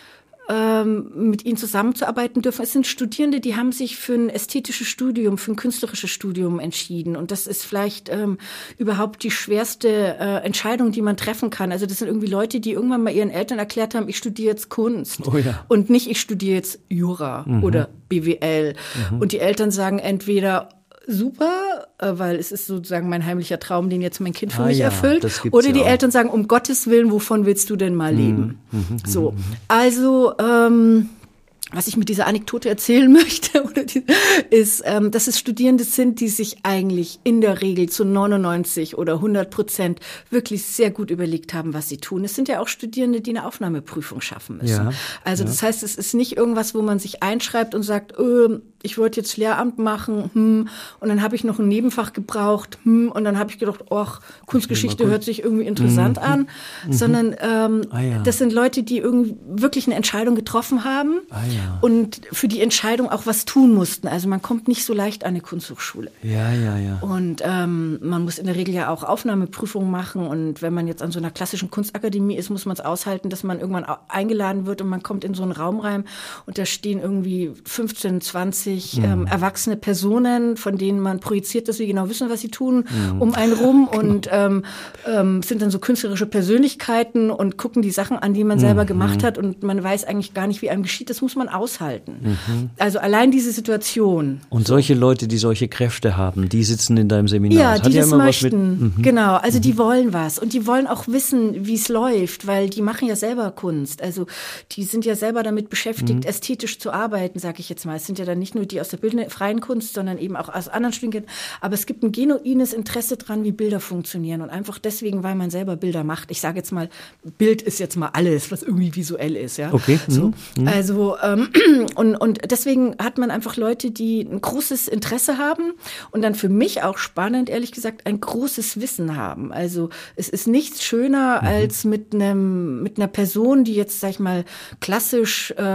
mit ihnen zusammenzuarbeiten dürfen. Es sind Studierende, die haben sich für ein ästhetisches Studium, für ein künstlerisches Studium entschieden. Und das ist vielleicht ähm, überhaupt die schwerste äh, Entscheidung, die man treffen kann. Also das sind irgendwie Leute, die irgendwann mal ihren Eltern erklärt haben, ich studiere jetzt Kunst. Oh ja. Und nicht, ich studiere jetzt Jura mhm. oder B W L. Mhm. Und die Eltern sagen entweder, super, weil es ist sozusagen mein heimlicher Traum, den jetzt mein Kind für ah, mich ja, erfüllt. Oder die auch. Eltern sagen, um Gottes Willen, wovon willst du denn mal leben? Mhm, so, also ähm, was ich mit dieser Anekdote erzählen möchte, oder die, ist, ähm, dass es Studierende sind, die sich eigentlich in der Regel zu neunundneunzig oder hundert Prozent wirklich sehr gut überlegt haben, was sie tun. Es sind ja auch Studierende, die eine Aufnahmeprüfung schaffen müssen. Ja, also ja. das heißt, es ist nicht irgendwas, wo man sich einschreibt und sagt, äh, ich wollte jetzt Lehramt machen, hm, und dann habe ich noch ein Nebenfach gebraucht, hm, und dann habe ich gedacht, ach, Kunstgeschichte hört sich irgendwie interessant mhm. an, mhm. sondern ähm, ah, ja. das sind Leute, die irgendwie wirklich eine Entscheidung getroffen haben ah, ja. und für die Entscheidung auch was tun mussten. Also man kommt nicht so leicht an eine Kunsthochschule. Ja, ja, ja. Und ähm, man muss in der Regel ja auch Aufnahmeprüfungen machen und wenn man jetzt an so einer klassischen Kunstakademie ist, muss man es aushalten, dass man irgendwann eingeladen wird und man kommt in so einen Raum rein und da stehen irgendwie fünfzehn, zwanzig Mhm. Ähm, erwachsene Personen, von denen man projiziert, dass sie genau wissen, was sie tun, mhm. um einen rum und ähm, ähm, sind dann so künstlerische Persönlichkeiten und gucken die Sachen an, die man mhm. selber gemacht hat und man weiß eigentlich gar nicht, wie einem geschieht. Das muss man aushalten. Mhm. Also allein diese Situation. Und solche Leute, die solche Kräfte haben, die sitzen in deinem Seminar. Ja, das die ja das immer möchten. Was mit, mhm. Genau, also mhm. die wollen was und die wollen auch wissen, wie es läuft, weil die machen ja selber Kunst. Also die sind ja selber damit beschäftigt, mhm. ästhetisch zu arbeiten, sage ich jetzt mal. Es sind ja dann nicht nur die aus der bildenden, freien Kunst, sondern eben auch aus anderen Studiengängen. Aber es gibt ein genuines Interesse dran, wie Bilder funktionieren. Und einfach deswegen, weil man selber Bilder macht. Ich sage jetzt mal, Bild ist jetzt mal alles, was irgendwie visuell ist. Ja? Okay. So. Mhm. Also ähm, und, und deswegen hat man einfach Leute, die ein großes Interesse haben und dann für mich auch spannend, ehrlich gesagt, ein großes Wissen haben. Also es ist nichts schöner, mhm. als mit einem mit einer Person, die jetzt, sag ich mal, klassisch äh,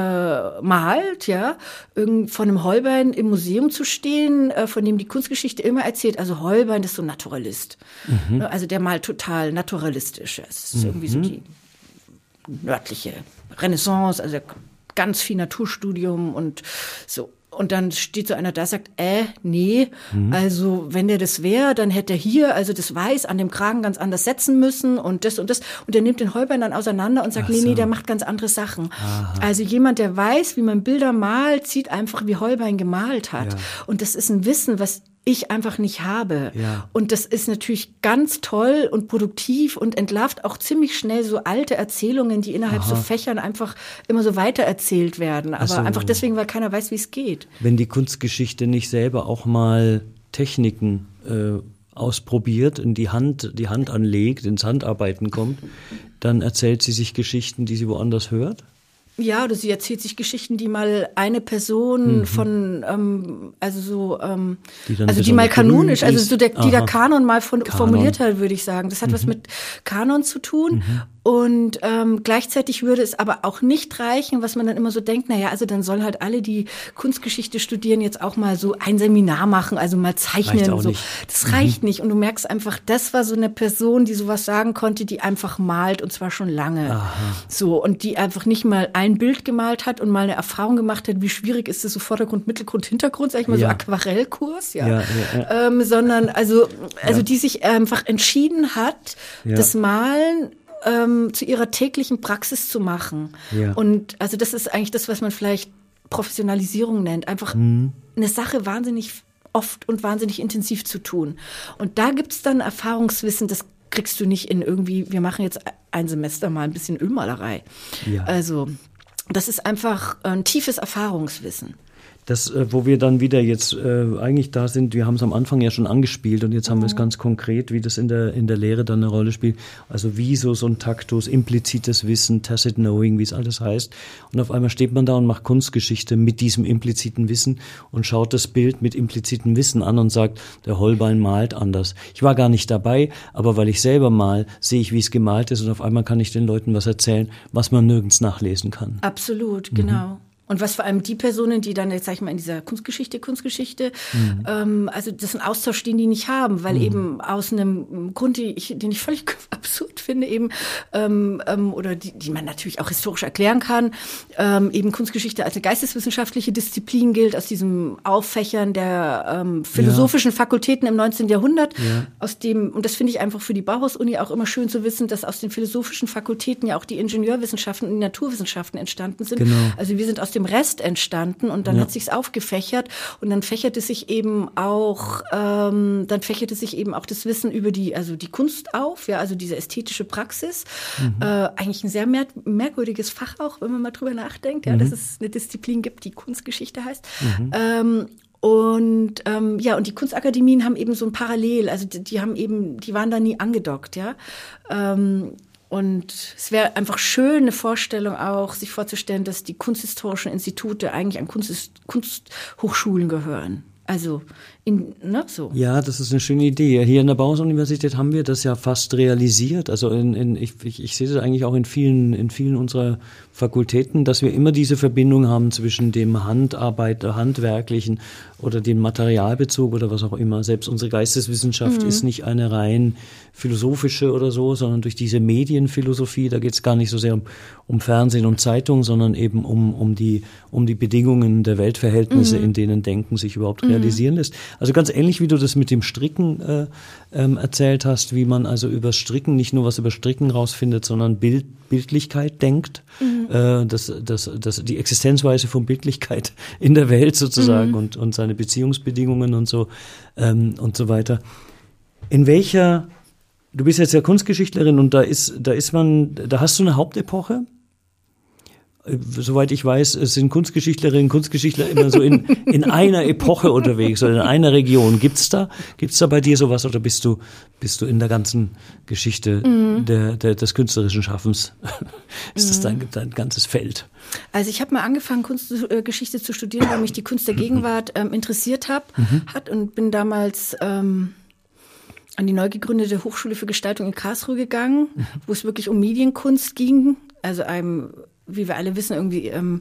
malt, ja, irgend von einem Holbein im Museum zu stehen, äh, von dem die Kunstgeschichte immer erzählt. Also Holbein ist so ein Naturalist. Mhm. Also der malt total naturalistisch. Es ist mhm. irgendwie so die nördliche Renaissance, also ganz viel Naturstudium und so. Und dann steht so einer da, sagt, äh, nee, mhm. also wenn der das wäre, dann hätte er hier, also das Weiß an dem Kragen ganz anders setzen müssen und das und das. Und der nimmt den Holbein dann auseinander und sagt, Ach nee, so. nee, der macht ganz andere Sachen. Aha. Also jemand, der weiß, wie man Bilder malt, sieht einfach, wie Holbein gemalt hat. Ja. Und das ist ein Wissen, was ich einfach nicht habe. Ja. Und das ist natürlich ganz toll und produktiv und entlarvt auch ziemlich schnell so alte Erzählungen, die innerhalb Aha. so Fächern einfach immer so weitererzählt werden. Aber so. einfach deswegen, weil keiner weiß, wie es geht. Wenn die Kunstgeschichte nicht selber auch mal Techniken äh, ausprobiert, in die Hand, die Hand anlegt, ins Handarbeiten kommt, dann erzählt sie sich Geschichten, die sie woanders hört? Ja, oder sie erzählt sich Geschichten, die mal eine Person mhm. von, ähm, also so, ähm, die also die mal kanonisch, also so der, die der Kanon mal von, Kanon. formuliert hat, würde ich sagen. Das hat mhm. was mit Kanon zu tun. Mhm. Und ähm, gleichzeitig würde es aber auch nicht reichen, was man dann immer so denkt, naja, also dann sollen halt alle, die Kunstgeschichte studieren, jetzt auch mal so ein Seminar machen, also mal zeichnen. Reicht auch so. nicht. Das reicht Mhm. nicht. Und du merkst einfach, das war so eine Person, die sowas sagen konnte, die einfach malt und zwar schon lange. Aha. So, und die einfach nicht mal ein Bild gemalt hat und mal eine Erfahrung gemacht hat, wie schwierig ist es so Vordergrund, Mittelgrund, Hintergrund, sag ich mal, Ja. so Aquarellkurs, ja. Ja, ja, ja. Ähm, sondern also, also Ja. die sich einfach entschieden hat, Ja. das Malen ähm, zu ihrer täglichen Praxis zu machen. Ja. Und also das ist eigentlich das, was man vielleicht Professionalisierung nennt. Einfach Mhm. eine Sache wahnsinnig oft und wahnsinnig intensiv zu tun. Und da gibt's dann Erfahrungswissen, das kriegst du nicht in irgendwie, wir machen jetzt ein Semester mal ein bisschen Ölmalerei. Ja. Also das ist einfach ein tiefes Erfahrungswissen. Das, äh, wo wir dann wieder jetzt äh, eigentlich da sind, wir haben es am Anfang ja schon angespielt und jetzt haben wir es ganz konkret, wie das in der in der Lehre dann eine Rolle spielt. Also wie so so ein Taktus, implizites Wissen, tacit knowing, wie es alles heißt. Und auf einmal steht man da und macht Kunstgeschichte mit diesem impliziten Wissen und schaut das Bild mit implizitem Wissen an und sagt, der Holbein malt anders. Ich war gar nicht dabei, aber weil ich selber mal, sehe ich, wie es gemalt ist und auf einmal kann ich den Leuten was erzählen, was man nirgends nachlesen kann. Absolut, genau. Und was vor allem die Personen, die dann, jetzt sag ich mal, in dieser Kunstgeschichte, Kunstgeschichte, mhm. ähm, also das ist ein Austausch, den die nicht haben, weil mhm. eben aus einem Grund, den ich, den ich völlig absurd finde, eben, ähm, ähm, oder die, die man natürlich auch historisch erklären kann, ähm, eben Kunstgeschichte als eine geisteswissenschaftliche Disziplin gilt, aus diesem Auffächern der ähm, philosophischen ja. Fakultäten im neunzehnten Jahrhundert, ja. aus dem, und das finde ich einfach für die Bauhaus-Uni auch immer schön zu wissen, dass aus den philosophischen Fakultäten ja auch die Ingenieurwissenschaften und die Naturwissenschaften entstanden sind. Genau. Also wir sind aus dem Rest entstanden und dann ja. hat sich's aufgefächert und dann fächerte sich eben auch ähm, dann fächerte sich eben auch das Wissen über die also die Kunst auf, ja, also diese ästhetische Praxis, mhm. äh, eigentlich ein sehr mer- merkwürdiges Fach auch, wenn man mal drüber nachdenkt, ja, mhm. dass es eine Disziplin gibt, die Kunstgeschichte heißt. Mhm. Ähm, Und ähm, ja, und die Kunstakademien haben eben so ein Parallel, also die, die haben eben, die waren da nie angedockt, ja. Ähm, Und es wäre einfach schön, eine Vorstellung auch, sich vorzustellen, dass die kunsthistorischen Institute eigentlich an Kunst, Kunsthochschulen gehören. Also, in, ne, so. Ja, das ist eine schöne Idee. Hier in der Bauhaus-Universität haben wir das ja fast realisiert. Also in, in, ich, ich, ich sehe das eigentlich auch in vielen, in vielen unserer Fakultäten, dass wir immer diese Verbindung haben zwischen dem Handarbeit, handwerklichen oder dem Materialbezug oder was auch immer. Selbst unsere Geisteswissenschaft mhm. ist nicht eine rein philosophische oder so, sondern durch diese Medienphilosophie, da geht es gar nicht so sehr um, um Fernsehen und Zeitung, sondern eben um, um, die, um die Bedingungen der Weltverhältnisse, mhm. in denen Denken sich überhaupt mhm. realisieren lässt. Also ganz ähnlich, wie du das mit dem Stricken äh, ähm, erzählt hast, wie man also über Stricken nicht nur was über Stricken rausfindet, sondern Bild, Bildlichkeit denkt, mhm. äh, das, das, das, die Existenzweise von Bildlichkeit in der Welt sozusagen mhm. und, und seine Beziehungsbedingungen und so ähm, und so weiter. In welcher, du bist jetzt ja Kunstgeschichtlerin und da ist, da ist man, da hast du eine Hauptepoche? Soweit ich weiß, sind Kunstgeschichtlerinnen und Kunstgeschichtler immer so in, in einer Epoche unterwegs oder in einer Region. Gibt's da, gibt's da bei dir sowas oder bist du, bist du in der ganzen Geschichte mhm. der, der, des künstlerischen Schaffens? Ist das dein, dein ganzes Feld? Also ich habe mal angefangen, Kunstgeschichte zu studieren, weil mich die Kunst der Gegenwart ähm, interessiert hab, mhm. hat und bin damals ähm, an die neu gegründete Hochschule für Gestaltung in Karlsruhe gegangen, mhm. wo es wirklich um Medienkunst ging, also einem, wie wir alle wissen, irgendwie ähm,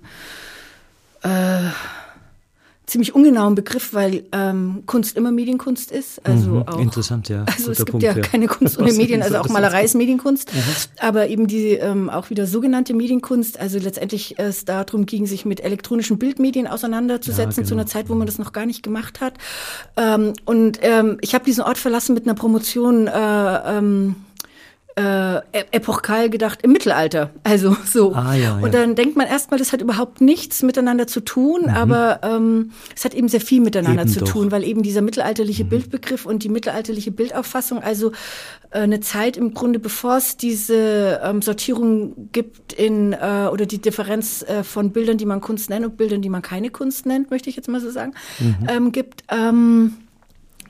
äh, ziemlich ungenauen Begriff, weil ähm, Kunst immer Medienkunst ist. Also mhm, auch, interessant, ja. Also es gibt Punkt, ja, ja keine Kunst ohne Medien, also auch Malerei ist Medienkunst. Mhm. Aber eben die ähm, auch wieder sogenannte Medienkunst, also letztendlich es darum ging, sich mit elektronischen Bildmedien auseinanderzusetzen, ja, genau. zu einer Zeit, wo man das noch gar nicht gemacht hat. Ähm, und ähm, ich habe diesen Ort verlassen mit einer Promotion äh, ähm, Äh, epochal gedacht im Mittelalter, also so. Ah, ja, ja. Und dann denkt man erstmal, das hat überhaupt nichts miteinander zu tun, mhm. aber ähm, es hat eben sehr viel miteinander eben zu doch. tun, weil eben dieser mittelalterliche mhm. Bildbegriff und die mittelalterliche Bildauffassung, also äh, eine Zeit im Grunde, bevor es diese ähm, Sortierung gibt in äh, oder die Differenz äh, von Bildern, die man Kunst nennt und Bildern, die man keine Kunst nennt, möchte ich jetzt mal so sagen, mhm. ähm, gibt. Ähm,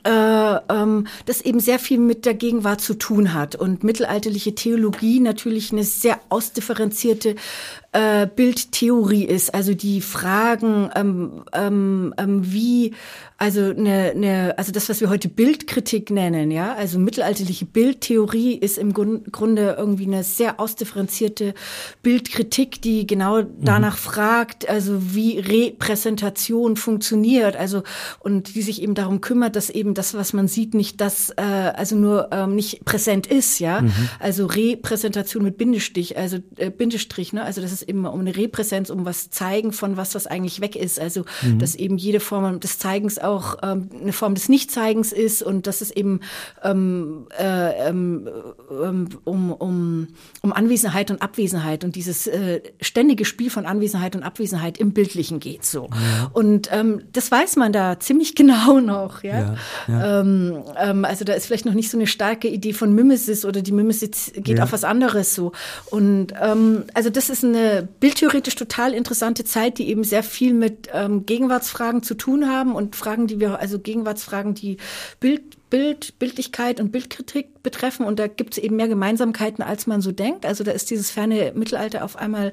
Äh, ähm, das eben sehr viel mit der Gegenwart zu tun hat und mittelalterliche Theologie natürlich eine sehr ausdifferenzierte äh, Bildtheorie ist, also die Fragen, ähm, ähm, ähm, wie, also eine, eine, also das, was wir heute Bildkritik nennen, ja, also mittelalterliche Bildtheorie ist im Grund, Grunde irgendwie eine sehr ausdifferenzierte Bildkritik, die genau danach mhm. fragt, also wie Repräsentation funktioniert, also und die sich eben darum kümmert, dass eben das, was man sieht, nicht das, äh, also nur ähm, nicht präsent ist, ja, mhm. also Repräsentation mit Bindestich, also äh, Bindestrich, ne, also das ist eben um eine Repräsenz, um was zeigen von was, was eigentlich weg ist, also mhm. dass eben jede Form des Zeigens auch ähm, eine Form des Nichtzeigens ist und dass es eben ähm, äh, ähm, um, um, um Anwesenheit und Abwesenheit und dieses äh, ständige Spiel von Anwesenheit und Abwesenheit im Bildlichen geht, so. Ja. Und ähm, das weiß man da ziemlich genau noch, ja. ja, ja. Ähm, ähm, also da ist vielleicht noch nicht so eine starke Idee von Mimesis oder die Mimesis geht ja. auf was anderes so. Und ähm, also das ist eine bildtheoretisch total interessante Zeit, die eben sehr viel mit ähm, Gegenwartsfragen zu tun haben und Fragen, die wir, also Gegenwartsfragen, die Bild, Bild, Bildlichkeit und Bildkritik betreffen. Und da gibt es eben mehr Gemeinsamkeiten, als man so denkt. Also da ist dieses ferne Mittelalter auf einmal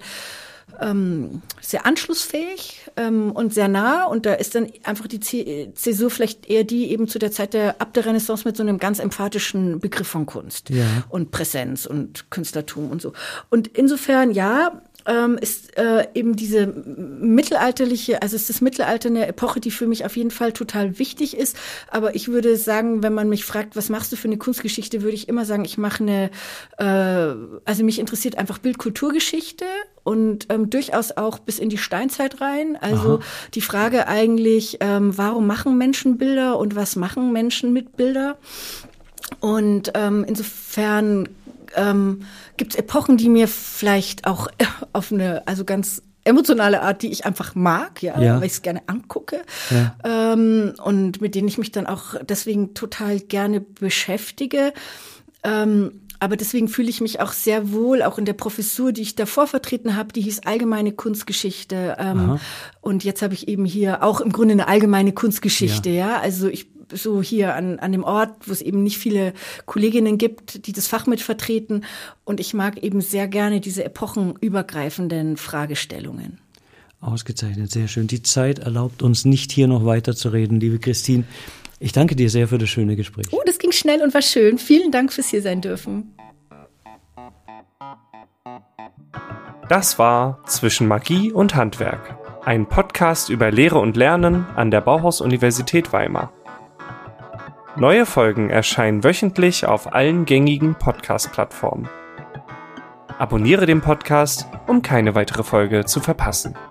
Ähm, sehr anschlussfähig ähm, und sehr nah und da ist dann einfach die Zäsur vielleicht eher die eben zu der Zeit der ab der Renaissance mit so einem ganz emphatischen Begriff von Kunst ja. und Präsenz und Künstlertum und so. Und insofern, ja, ähm, ist äh, eben diese mittelalterliche, also ist das Mittelalter eine Epoche, die für mich auf jeden Fall total wichtig ist. Aber ich würde sagen, wenn man mich fragt, was machst du für eine Kunstgeschichte, würde ich immer sagen, ich mache eine, äh, also mich interessiert einfach Bildkulturgeschichte und ähm, durchaus auch bis in die Steinzeit rein. Also Aha. die Frage eigentlich, ähm, warum machen Menschen Bilder und was machen Menschen mit Bilder? Und ähm, insofern ähm, gibt es Epochen, die mir vielleicht auch auf eine, also ganz emotionale Art, die ich einfach mag, ja, ja. weil ich es gerne angucke ja. ähm, und mit denen ich mich dann auch deswegen total gerne beschäftige. Ähm, Aber deswegen fühle ich mich auch sehr wohl, auch in der Professur, die ich davor vertreten habe, die hieß Allgemeine Kunstgeschichte. Ähm, und jetzt habe ich eben hier auch im Grunde eine allgemeine Kunstgeschichte, ja. ja? Also ich so hier an, an dem Ort, wo es eben nicht viele Kolleginnen gibt, die das Fach mit vertreten. Und ich mag eben sehr gerne diese epochenübergreifenden Fragestellungen. Ausgezeichnet, sehr schön. Die Zeit erlaubt uns nicht, hier noch weiter zu reden, liebe Christine. Ich danke dir sehr für das schöne Gespräch. Oh, das ging schnell und war schön. Vielen Dank fürs hier sein dürfen. Das war Zwischen Magie und Handwerk, ein Podcast über Lehre und Lernen an der Bauhaus-Universität Weimar. Neue Folgen erscheinen wöchentlich auf allen gängigen Podcast-Plattformen. Abonniere den Podcast, um keine weitere Folge zu verpassen.